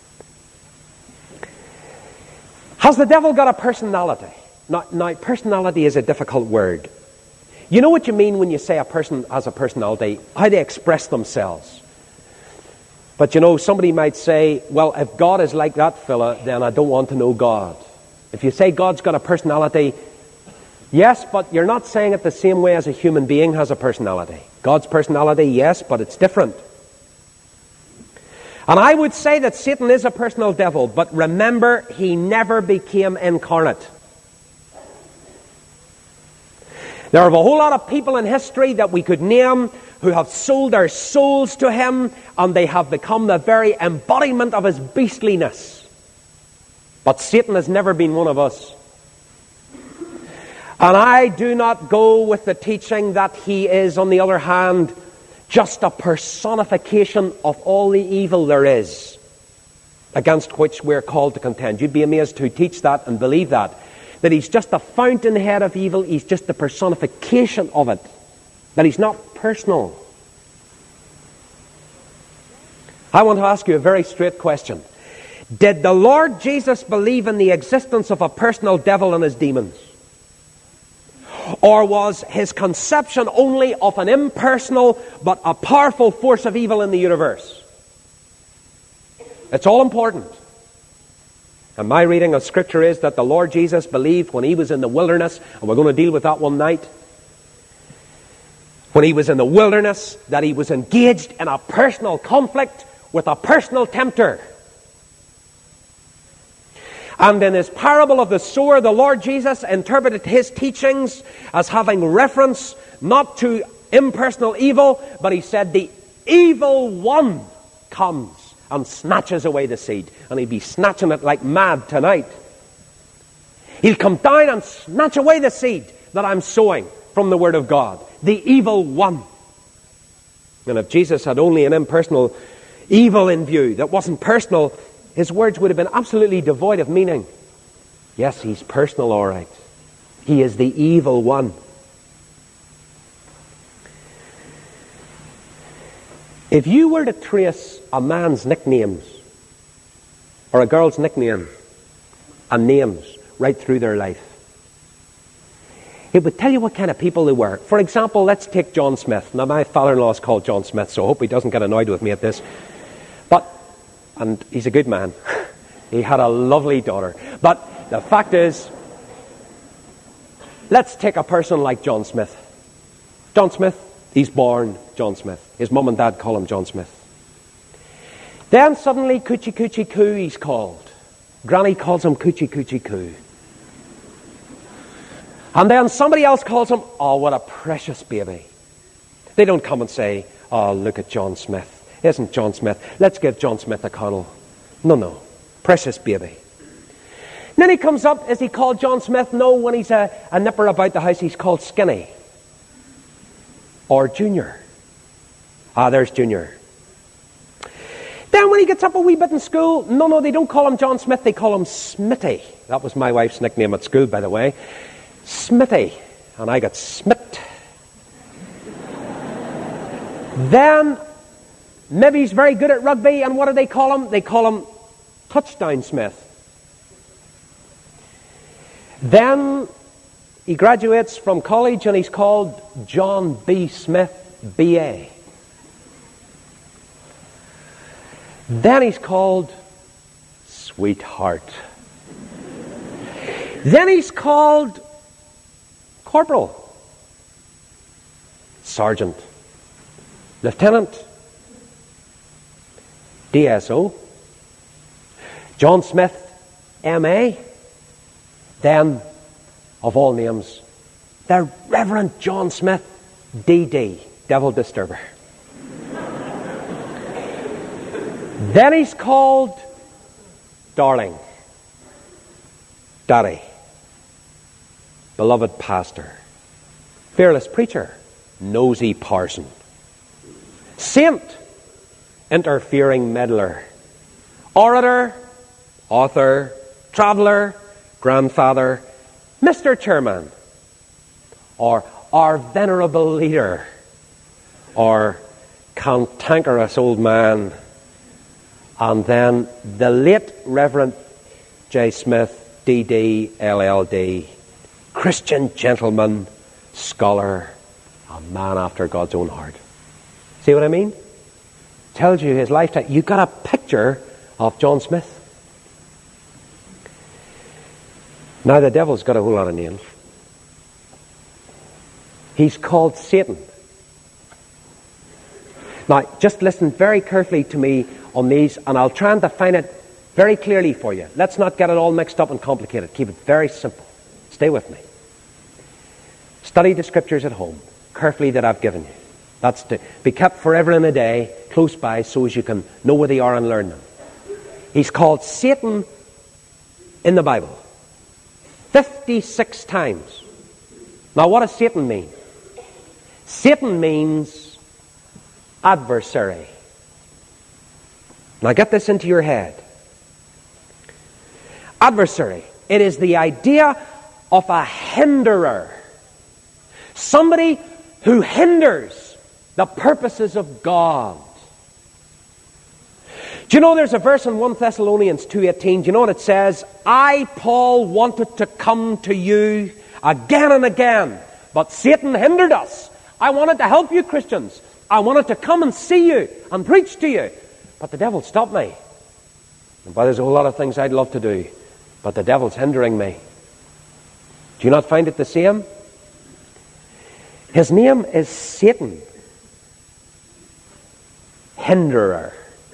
Has the devil got a personality? Now, now personality is a difficult word. You know what you mean when you say a person has a personality, how they express themselves. But you know, somebody might say, well, if God is like that fella, then I don't want to know God. If you say God's got a personality, yes, but you're not saying it the same way as a human being has a personality. God's personality, yes, but it's different. And I would say that Satan is a personal devil, but remember, he never became incarnate. There are a whole lot of people in history that we could name who have sold their souls to him, and they have become the very embodiment of his beastliness. But Satan has never been one of us. And I do not go with the teaching that he is, on the other hand, just a personification of all the evil there is against which we're called to contend. You'd be amazed to teach that and believe that. That he's just the fountainhead of evil, he's just the personification of it. That he's not personal. I want to ask you a very straight question. Did the Lord Jesus believe in the existence of a personal devil and his demons? Or was his conception only of an impersonal but a powerful force of evil in the universe? It's all important. And my reading of Scripture is that the Lord Jesus believed when he was in the wilderness, and we're going to deal with that one night, when he was in the wilderness, that he was engaged in a personal conflict with a personal tempter. And in his parable of the sower, the Lord Jesus interpreted his teachings as having reference not to impersonal evil, but he said the evil one comes and snatches away the seed. And he'll be snatching it like mad tonight. He'll come down and snatch away the seed that I'm sowing from the Word of God. The evil one. And if Jesus had only an impersonal evil in view that wasn't personal, his words would have been absolutely devoid of meaning. Yes, he's personal, all right. He is the evil one. If you were to trace a man's nicknames or a girl's nickname and names right through their life, it would tell you what kind of people they were. For example, let's take John Smith. Now, my father-in-law is called John Smith, so I hope he doesn't get annoyed with me at this. But, and he's a good man. He had a lovely daughter. But the fact is, let's take a person like John Smith. John Smith, he's born John Smith. His mum and dad call him John Smith. Then suddenly, Coochie Coochie Coo he's called. Granny calls him Coochie Coochie Coo. And then somebody else calls him, oh, what a precious baby. They don't come and say, oh, look at John Smith. Isn't John Smith? Let's give John Smith a cuddle. No, no. Precious baby. Then he comes up, is he called John Smith? No, when he's a, a nipper about the house, he's called Skinny. Or Junior. Ah, there's Junior. Then when he gets up a wee bit in school, no, no, they don't call him John Smith, they call him Smitty. That was my wife's nickname at school, by the way. Smitty. And I got Smit. Then, maybe he's very good at rugby, and what do they call him? They call him Touchdown Smith. Then he graduates from college and he's called John B. Smith, B A. Then he's called Sweetheart. Then he's called Corporal, Sergeant, Lieutenant, D S O, John Smith, M A, then, of all names, the Reverend John Smith, D D, Devil Disturber. Then he's called Darling, Daddy, Beloved Pastor, Fearless Preacher, Nosy Parson, Saint, Interfering Meddler, Orator, Author, Traveller, Grandfather, Mister Chairman, or Our Venerable Leader, or Cantankerous Old Man, and then the late Reverend J. Smith, D D, L L D, Christian gentleman, scholar, a man after God's own heart. See what I mean? Tells you his lifetime. You got a picture of John Smith. Now the devil's got a whole lot of names. He's called Satan. Now, just listen very carefully to me on these, and I'll try and define it very clearly for you. Let's not get it all mixed up and complicated. Keep it very simple. Stay with me. Study the Scriptures at home, carefully, that I've given you. That's to be kept forever and a day, close by, so as you can know where they are and learn them. He's called Satan in the Bible fifty-six times. Now, what does Satan mean? Satan means adversary. Now, get this into your head. Adversary. It is the idea of a hinderer. Somebody who hinders the purposes of God. Do you know there's a verse in First Thessalonians two eighteen? Do you know what it says? I, Paul, wanted to come to you again and again, but Satan hindered us. I wanted to help you, Christians. I wanted to come and see you and preach to you, but the devil stopped me. And boy, there's a whole lot of things I'd love to do, but the devil's hindering me. Do you not find it the same? His name is Satan. Hinderer.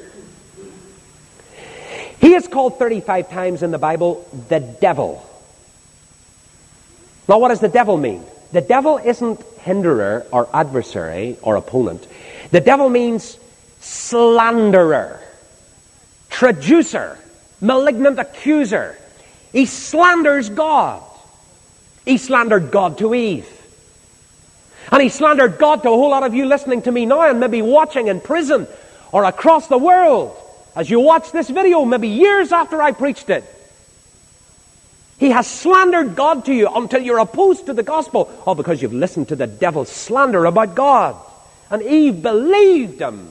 He is called thirty-five times in the Bible the devil. Now, what does the devil mean? The devil isn't hinderer or adversary or opponent. The devil means slanderer, traducer, malignant accuser. He slanders God. He slandered God to Eve. And he slandered God to a whole lot of you listening to me now and maybe watching in prison or across the world as you watch this video, maybe years after I preached it. He has slandered God to you until you're opposed to the gospel. All because you've listened to the devil's slander about God. And Eve believed him.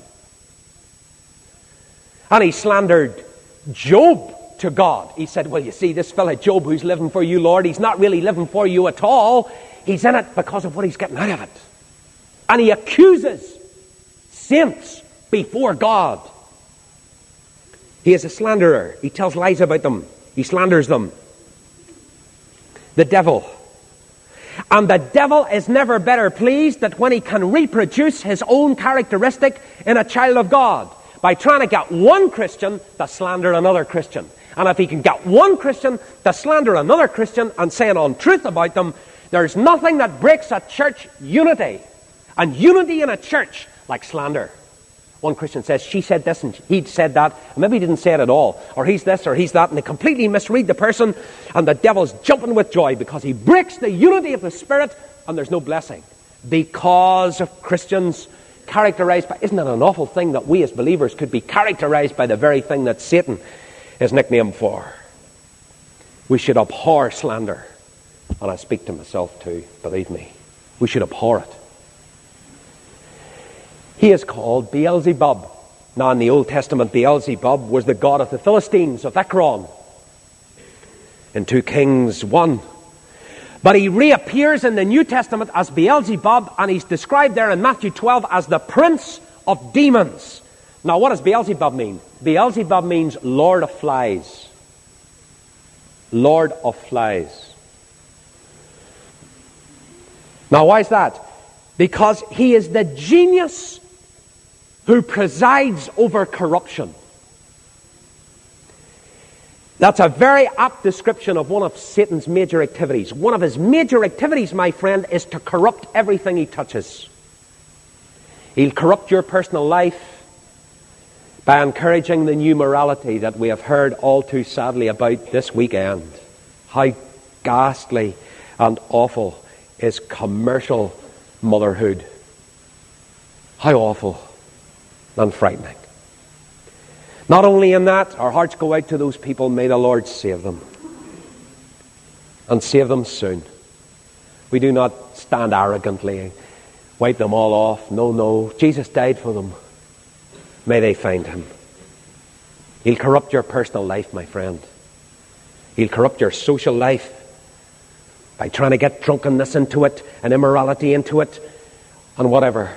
And he slandered Job to God. He said, well, you see, this fella Job who's living for you, Lord, he's not really living for you at all. He's in it because of what he's getting out of it. And he accuses saints before God. He is a slanderer. He tells lies about them. He slanders them. The devil. And the devil is never better pleased that when he can reproduce his own characteristic in a child of God by trying to get one Christian to slander another Christian. And if he can get one Christian to slander another Christian and say an untruth about them, there's nothing that breaks a church unity and unity in a church like slander. One Christian says, she said this and he said that, and maybe he didn't say it at all, or he's this or he's that, and they completely misread the person, and the devil's jumping with joy because he breaks the unity of the Spirit, and there's no blessing. Because of Christians characterized by, isn't it an awful thing that we as believers could be characterized by the very thing that Satan is nicknamed for? We should abhor slander. And I speak to myself too, believe me. We should abhor it. He is called Beelzebub. Now, in the Old Testament, Beelzebub was the god of the Philistines, of Ekron, in two Kings one. But he reappears in the New Testament as Beelzebub, and he's described there in Matthew twelve as the prince of demons. Now, what does Beelzebub mean? Beelzebub means Lord of Flies. Lord of Flies. Now, why is that? Because he is the genius who presides over corruption. That's a very apt description of one of Satan's major activities. One of his major activities, my friend, is to corrupt everything he touches. He'll corrupt your personal life by encouraging the new morality that we have heard all too sadly about this weekend. How ghastly and awful is commercial motherhood. How awful and frightening. Not only in that, our hearts go out to those people. May the Lord save them. And save them soon. We do not stand arrogantly, wipe them all off. No, no. Jesus died for them. May they find him. He'll corrupt your personal life, my friend. He'll corrupt your social life by trying to get drunkenness into it and immorality into it and whatever.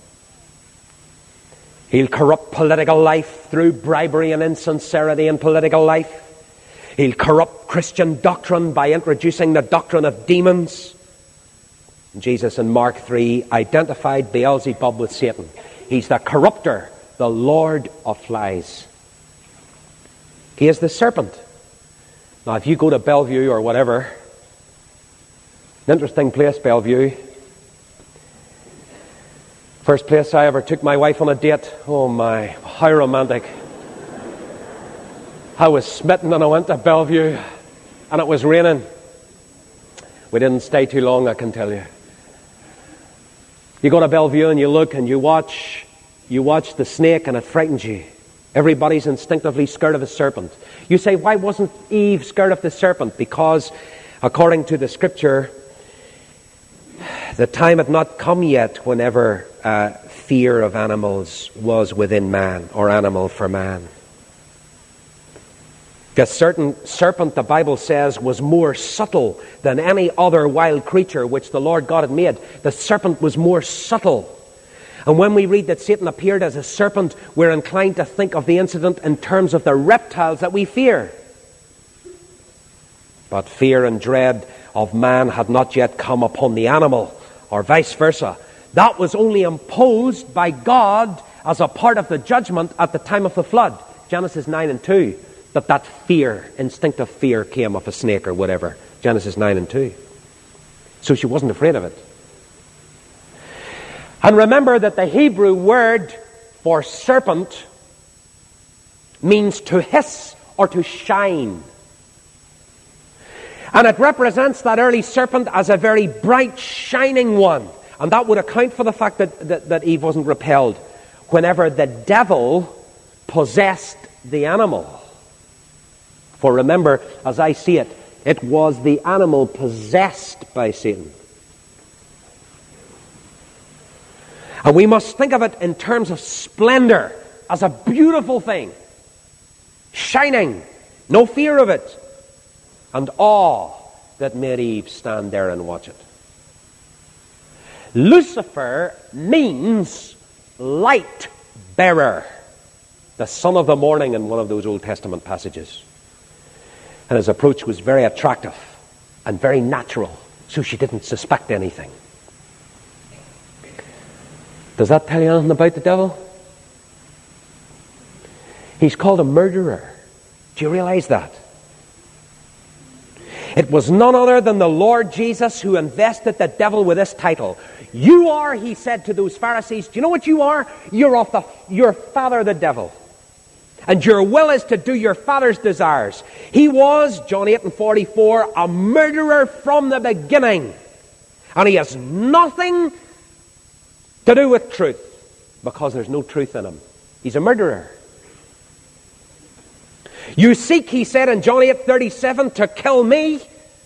He'll corrupt political life through bribery and insincerity in political life. He'll corrupt Christian doctrine by introducing the doctrine of demons. Jesus in Mark three identified Beelzebub with Satan. He's the corrupter, the Lord of Flies. He is the serpent. Now, if you go to Bellevue or whatever, An interesting place, Bellevue. First place I ever took my wife on a date. Oh my, how romantic. I was smitten and I went to Bellevue and it was raining. We didn't stay too long, I can tell you. You go to Bellevue and you look and you watch, you watch the snake and it frightens you. Everybody's instinctively scared of a serpent. You say, why wasn't Eve scared of the serpent? Because, according to the scripture, the time had not come yet whenever uh, fear of animals was within man, or animal for man. The certain serpent, the Bible says, was more subtle than any other wild creature which the Lord God had made. The serpent was more subtle. And when we read that Satan appeared as a serpent, we're inclined to think of the incident in terms of the reptiles that we fear. But fear and dread of man had not yet come upon the animal, or vice versa. That was only imposed by God as a part of the judgment at the time of the flood. Genesis nine and two. That that fear, instinctive fear, came of a snake or whatever. Genesis nine and two. So she wasn't afraid of it. And remember that the Hebrew word for serpent means to hiss or to shine. And it represents that early serpent as a very bright, shining one. And that would account for the fact that, that, that Eve wasn't repelled whenever the devil possessed the animal. For remember, as I see it, it was the animal possessed by Satan. And we must think of it in terms of splendor, as a beautiful thing, shining, no fear of it, and awe that made Eve stand there and watch it. Lucifer means light bearer, the son of the morning in one of those Old Testament passages. And his approach was very attractive and very natural, so she didn't suspect anything. Does that tell you anything about the devil? He's called a murderer. Do you realize that? It was none other than the Lord Jesus who invested the devil with this title. You are, he said to those Pharisees, do you know what you are? You're of the, your father the devil. And your will is to do your father's desires. He was, John eight and forty-four, a murderer from the beginning. And he has nothing to do with truth, because there's no truth in him. He's a murderer. You seek, he said in John eight thirty-seven, to kill me,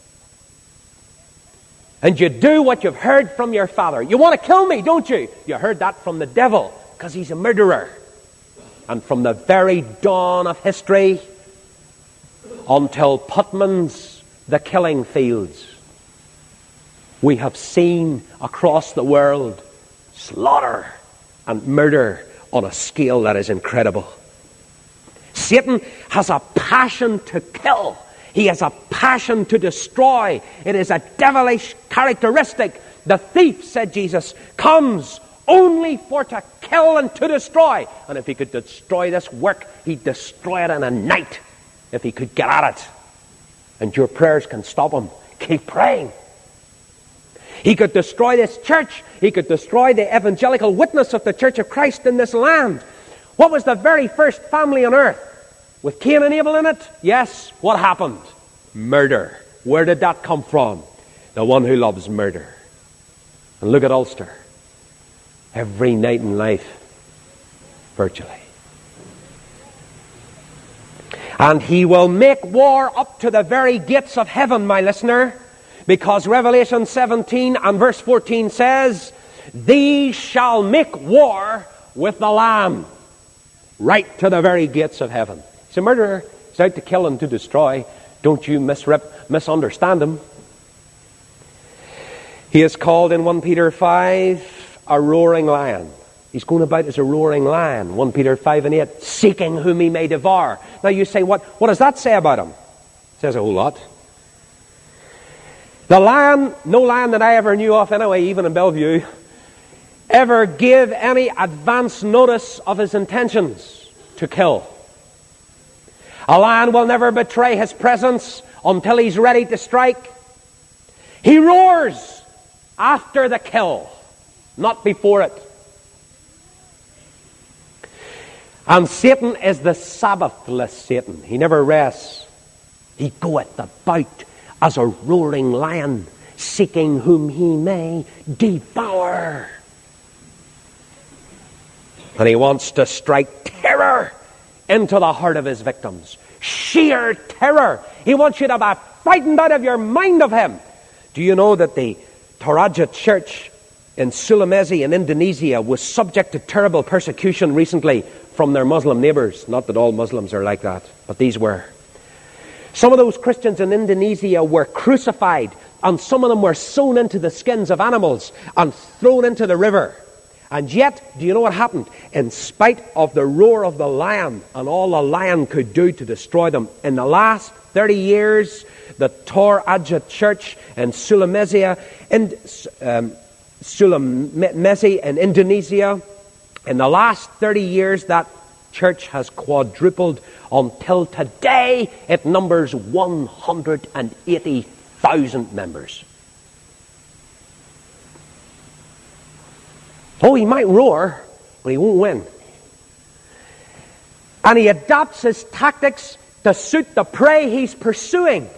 and you do what you've heard from your father. You want to kill me, don't you? You heard that from the devil, because he's a murderer. And from the very dawn of history until Putman's The Killing Fields, we have seen across the world slaughter and murder on a scale that is incredible. Satan has a passion to kill. He has a passion to destroy. It is a devilish characteristic. The thief, said Jesus, comes only for to kill and to destroy. And if he could destroy this work, he'd destroy it in a night if he could get at it. And your prayers can stop him. Keep praying. He could destroy this church. He could destroy the evangelical witness of the Church of Christ in this land. What was the very first family on earth? With Cain and Abel in it? Yes. What happened? Murder. Where did that come from? The one who loves murder. And look at Ulster. Every night in life, virtually. And he will make war up to the very gates of heaven, my listener, because Revelation seventeen and verse fourteen says, these shall make war with the Lamb, right to the very gates of heaven. He's a murderer. He's out to kill and to destroy. Don't you misrep- misunderstand him. He is called in First Peter five a roaring lion. He's going about as a roaring lion. First Peter five and eight, seeking whom he may devour. Now you say, what, what does that say about him? It says a whole lot. The lion, no lion that I ever knew of anyway, even in Bellevue, ever gave any advance notice of his intentions to kill. A lion will never betray his presence until he's ready to strike. He roars after the kill, not before it. And Satan is the Sabbathless Satan. He never rests. He goeth about as a roaring lion, seeking whom he may devour. And he wants to strike terror into the heart of his victims. Sheer terror. He wants you to be frightened out of your mind of him. Do you know that the Toraja church in Sulawesi in Indonesia was subject to terrible persecution recently from their Muslim neighbours? Not that all Muslims are like that, but these were. Some of those Christians in Indonesia were crucified, and some of them were sewn into the skins of animals and thrown into the river. And yet, do you know what happened? In spite of the roar of the lion and all the lion could do to destroy them, in the last thirty years, the Toraja church in Sulawesi, in, um, Sulawesi in Indonesia, in the last thirty years, that church has quadrupled until today it numbers one hundred eighty thousand members. Oh, he might roar, but he won't win. And he adapts his tactics to suit the prey he's pursuing.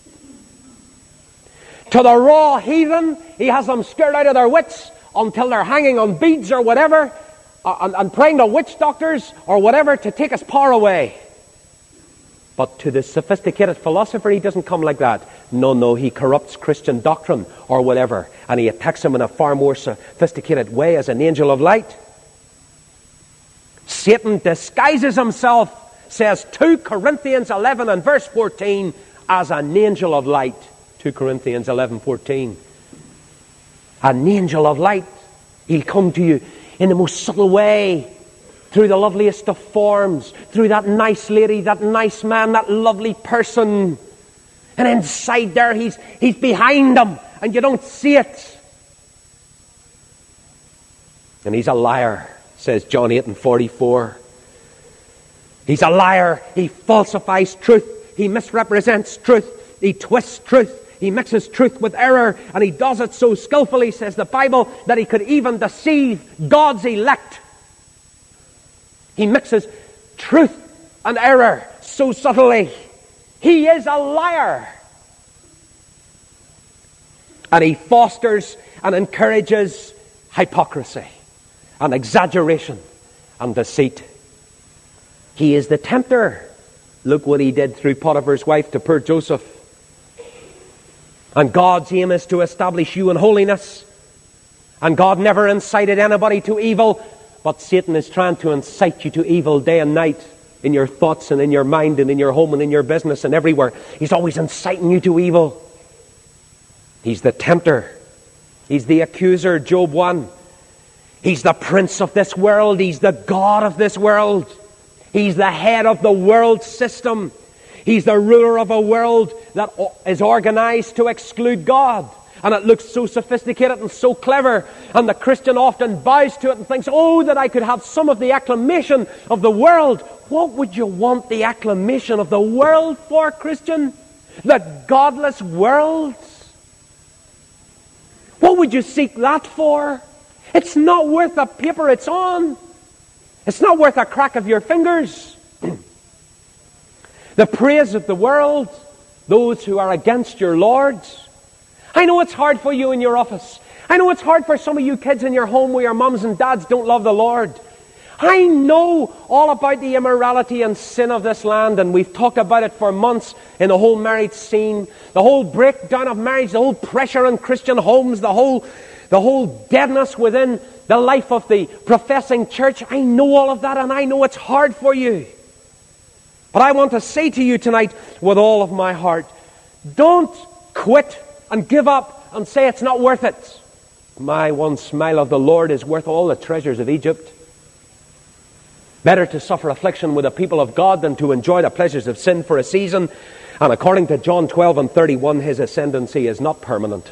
To the raw heathen, he has them scared out of their wits until they're hanging on beads or whatever, uh, and, and praying to witch doctors or whatever to take his power away. But to the sophisticated philosopher, he doesn't come like that. No, no, he corrupts Christian doctrine or whatever, and he attacks him in a far more sophisticated way as an angel of light. Satan disguises himself, says two Corinthians eleven and verse fourteen, as an angel of light. two Corinthians eleven fourteen. An angel of light. He'll come to you in the most subtle way, through the loveliest of forms, through that nice lady, that nice man, that lovely person. And inside there, he's, he's behind them, and you don't see it. And he's a liar, says John eight and forty-four. He's a liar. He falsifies truth. He misrepresents truth. He twists truth. He mixes truth with error, and he does it so skillfully, says the Bible, that he could even deceive God's elect. He mixes truth and error so subtly. He is a liar. And he fosters and encourages hypocrisy and exaggeration and deceit. He is the tempter. Look what he did through Potiphar's wife to poor Joseph. And God's aim is to establish you in holiness. And God never incited anybody to evil, but Satan is trying to incite you to evil day and night, in your thoughts and in your mind and in your home and in your business and everywhere. He's always inciting you to evil. He's the tempter. He's the accuser, Job one. He's the prince of this world. He's the god of this world. He's the head of the world system. He's the ruler of a world that is organized to exclude God. And it looks so sophisticated and so clever. And the Christian often bows to it and thinks, oh, that I could have some of the acclamation of the world. What would you want the acclamation of the world for, Christian? The godless world? What would you seek that for? It's not worth the paper it's on. It's not worth a crack of your fingers. The praise of the world, those who are against your Lord. I know it's hard for you in your office. I know it's hard for some of you kids in your home where your mums and dads don't love the Lord. I know all about the immorality and sin of this land, and we've talked about it for months in the whole marriage scene, the whole breakdown of marriage, the whole pressure on Christian homes, the whole, the whole deadness within the life of the professing church. I know all of that, and I know it's hard for you. But I want to say to you tonight with all of my heart, don't quit and give up and say it's not worth it. My one smile of the Lord is worth all the treasures of Egypt. Better to suffer affliction with the people of God than to enjoy the pleasures of sin for a season. And according to John twelve and thirty-one, his ascendancy is not permanent.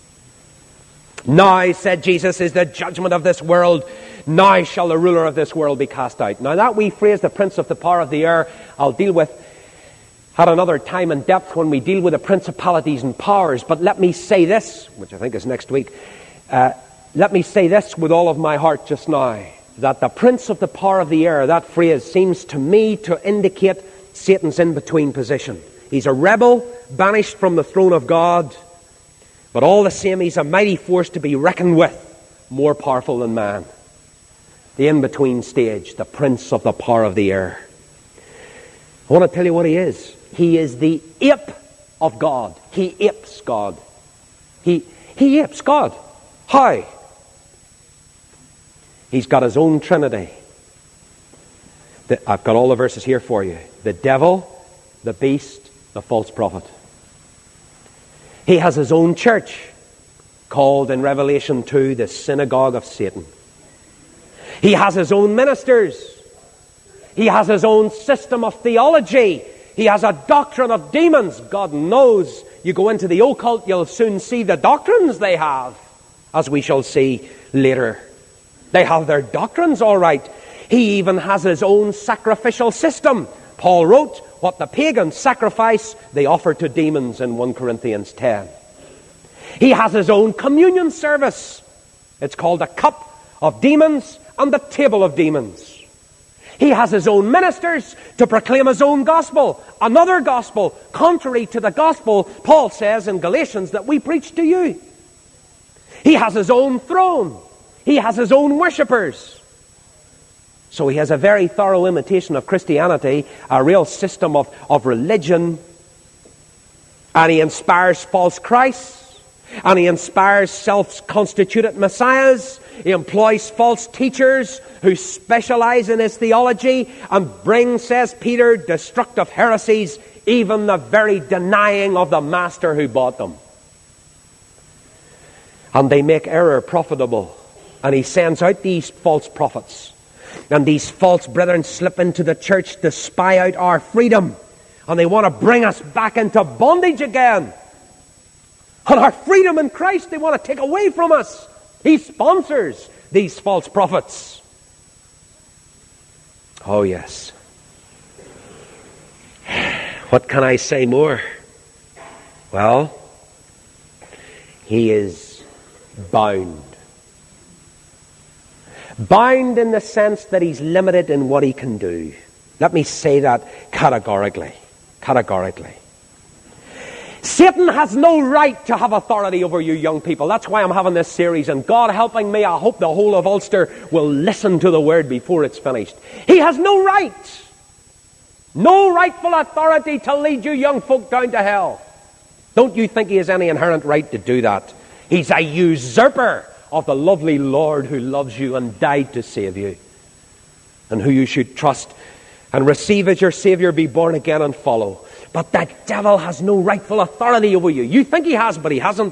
Now, said Jesus, is the judgment of this world. Now shall the ruler of this world be cast out. Now that wee phrase, the prince of the power of the air, I'll deal with at another time and depth when we deal with the principalities and powers. But let me say this, which I think is next week. Uh, let me say this with all of my heart just now, that the prince of the power of the air, that phrase seems to me to indicate Satan's in-between position. He's a rebel, banished from the throne of God, but all the same he's a mighty force to be reckoned with, more powerful than man. The in-between stage, the prince of the power of the air. I want to tell you what he is. He is the ape of God. He apes God. He, he apes God. How? He's got his own trinity. The, I've got all the verses here for you. The devil, the beast, the false prophet. He has his own church, called in Revelation two the synagogue of Satan. He has his own ministers. He has his own system of theology. He has a doctrine of demons. God knows, you go into the occult, you'll soon see the doctrines they have, as we shall see later. They have their doctrines, all right. He even has his own sacrificial system. Paul wrote, what the pagans sacrifice, they offer to demons in First Corinthians ten. He has his own communion service. It's called the cup of demons and the table of demons. He has his own ministers to proclaim his own gospel, another gospel, contrary to the gospel Paul says in Galatians that we preach to you. He has his own throne. He has his own worshippers. So he has a very thorough imitation of Christianity, a real system of, of religion, and he inspires false Christs, and he inspires self-constituted messiahs. He employs false teachers who specialize in his theology and bring, says Peter, destructive heresies, even the very denying of the master who bought them. And they make error profitable. And he sends out these false prophets. And these false brethren slip into the church to spy out our freedom. And they want to bring us back into bondage again. And our freedom in Christ they want to take away from us. He sponsors these false prophets. Oh yes. What can I say more? Well, he is bound. Bound in the sense that he's limited in what he can do. Let me say that categorically. Categorically. Satan has no right to have authority over you young people. That's why I'm having this series. And God helping me, I hope the whole of Ulster will listen to the word before it's finished. He has no right. No rightful authority to lead you young folk down to hell. Don't you think he has any inherent right to do that? He's a usurper of the lovely Lord who loves you and died to save you, and who you should trust and receive as your Savior, be born again and follow. But that devil has no rightful authority over you. You think he has, but he hasn't.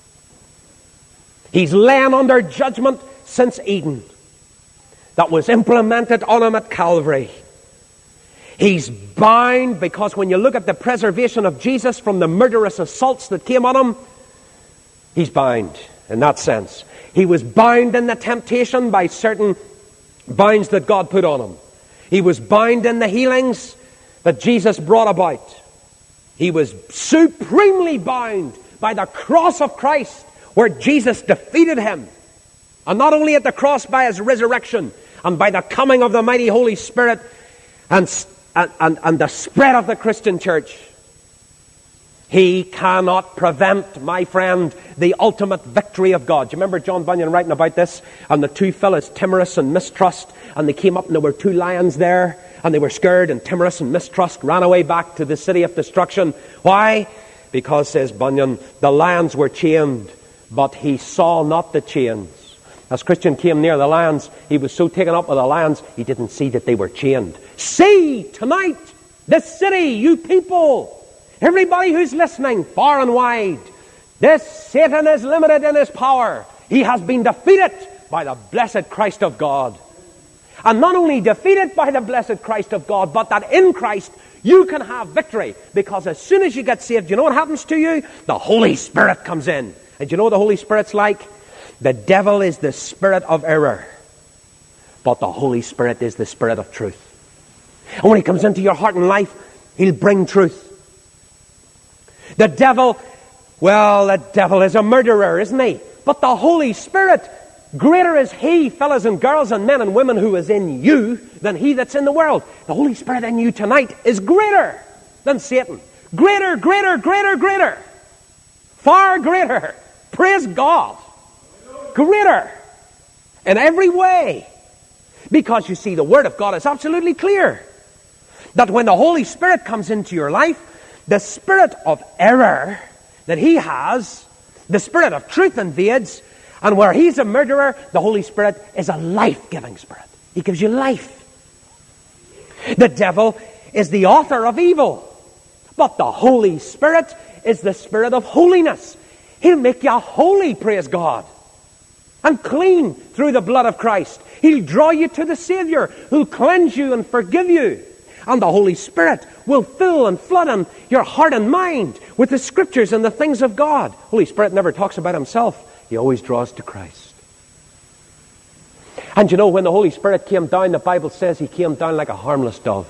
He's lain under judgment since Eden. That was implemented on him at Calvary. He's bound because when you look at the preservation of Jesus from the murderous assaults that came on him, he's bound in that sense. He was bound in the temptation by certain bounds that God put on him. He was bound in the healings that Jesus brought about. He was supremely bound by the cross of Christ, where Jesus defeated him. And not only at the cross, by his resurrection and by the coming of the mighty Holy Spirit and, and, and the spread of the Christian church. He cannot prevent, my friend, the ultimate victory of God. Do you remember John Bunyan writing about this? And the two fellows, Timorous and Mistrust, and they came up and there were two lions there, and they were scared, and Timorous and Mistrust ran away back to the city of destruction. Why? Because, says Bunyan, the lions were chained, but he saw not the chains. As Christian came near the lions, he was so taken up with the lions, he didn't see that they were chained. See, tonight, this city, you people, everybody who's listening, far and wide, this Satan is limited in his power. He has been defeated by the blessed Christ of God. And not only defeated by the blessed Christ of God, but that in Christ you can have victory. Because as soon as you get saved, you know what happens to you? The Holy Spirit comes in. And you know what the Holy Spirit's like? The devil is the spirit of error, but the Holy Spirit is the spirit of truth. And when he comes into your heart and life, he'll bring truth. The devil, well, the devil is a murderer, isn't he? But the Holy Spirit, greater is He, fellas and girls and men and women, who is in you than he that's in the world. The Holy Spirit in you tonight is greater than Satan. Greater, greater, greater, greater. Far greater. Praise God. Greater. In every way. Because you see, the Word of God is absolutely clear. That when the Holy Spirit comes into your life, the spirit of error that He has, the spirit of truth invades, and where He's a murderer, the Holy Spirit is a life-giving Spirit. He gives you life. The devil is the author of evil, but the Holy Spirit is the Spirit of holiness. He'll make you holy, praise God, and clean through the blood of Christ. He'll draw you to the Savior, who'll cleanse you and forgive you. And the Holy Spirit will fill and flood in your heart and mind with the Scriptures and the things of God. Holy Spirit never talks about Himself. He always draws to Christ. And you know, when the Holy Spirit came down, the Bible says He came down like a harmless dove.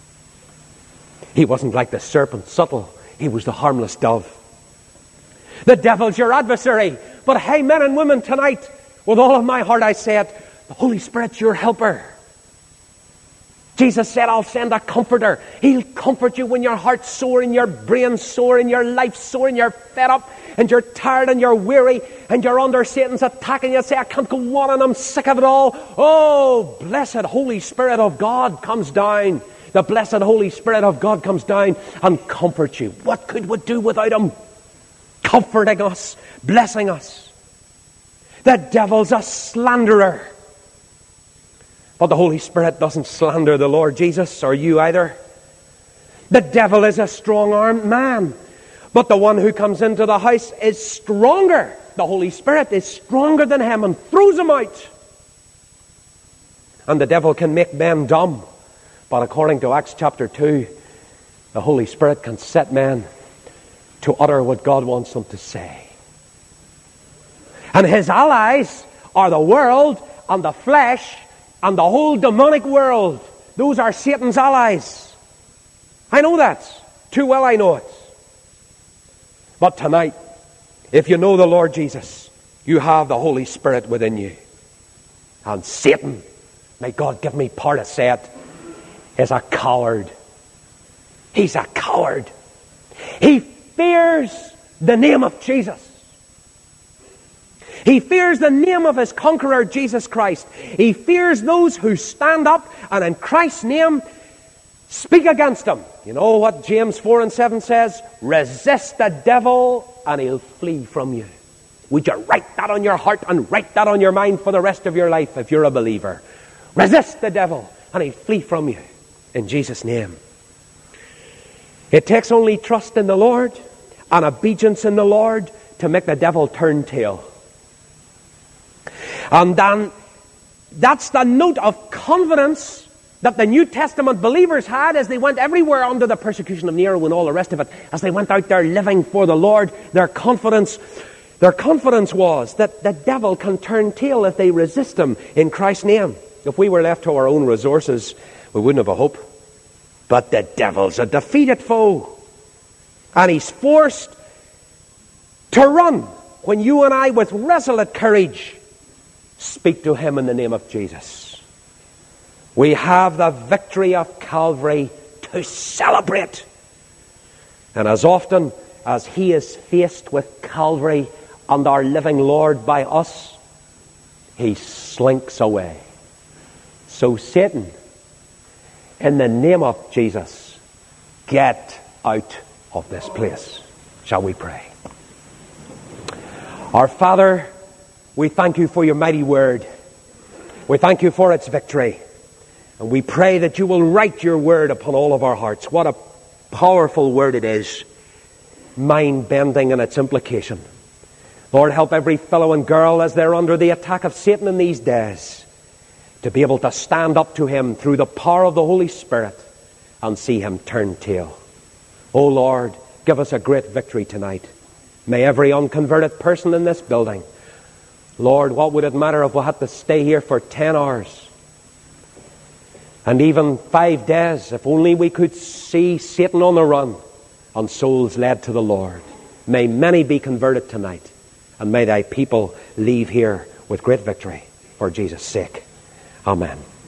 He wasn't like the serpent, subtle. He was the harmless dove. The devil's your adversary. But hey, men and women, tonight, with all of my heart I say it, the Holy Spirit's your helper. Jesus said, I'll send a comforter. He'll comfort you when your heart's sore and your brain's sore and your life's sore and you're fed up and you're tired and you're weary and you're under Satan's attack and you say, I can't go on and I'm sick of it all. Oh, blessed Holy Spirit of God comes down. The blessed Holy Spirit of God comes down and comforts you. What could we do without Him? Comforting us, blessing us. The devil's a slanderer. But the Holy Spirit doesn't slander the Lord Jesus, or you either. The devil is a strong-armed man. But the one who comes into the house is stronger. The Holy Spirit is stronger than him and throws him out. And the devil can make men dumb. But according to Acts chapter two, the Holy Spirit can set men to utter what God wants them to say. And His allies are the world and the flesh and the whole demonic world. Those are Satan's allies. I know that. Too well I know it. But tonight, if you know the Lord Jesus, you have the Holy Spirit within you. And Satan, may God give me power to say it, is a coward. He's a coward. He fears the name of Jesus. He fears the name of His conqueror, Jesus Christ. He fears those who stand up and in Christ's name speak against Him. You know what James four and seven says? Resist the devil and he'll flee from you. Would you write that on your heart and write that on your mind for the rest of your life if you're a believer? Resist the devil and he'll flee from you in Jesus' name. It takes only trust in the Lord and obedience in the Lord to make the devil turn tail. And then that's the note of confidence that the New Testament believers had as they went everywhere under the persecution of Nero and all the rest of it. As they went out there living for the Lord, their confidence, their confidence was that the devil can turn tail if they resist him in Christ's name. If we were left to our own resources, we wouldn't have a hope. But the devil's a defeated foe. And he's forced to run when you and I, with resolute courage, speak to him in the name of Jesus. We have the victory of Calvary to celebrate. And as often as he is faced with Calvary and our living Lord by us, he slinks away. So Satan, in the name of Jesus, get out of this place. Shall we pray? Our Father, we thank you for your mighty word. We thank you for its victory. And we pray that you will write your word upon all of our hearts. What a powerful word it is. Mind-bending in its implication. Lord, help every fellow and girl as they're under the attack of Satan in these days to be able to stand up to him through the power of the Holy Spirit and see him turn tail. Oh Lord, give us a great victory tonight. May every unconverted person in this building, Lord, what would it matter if we had to stay here for ten hours? And even five days, if only we could see Satan on the run on souls led to the Lord. May many be converted tonight, and may thy people leave here with great victory for Jesus' sake. Amen.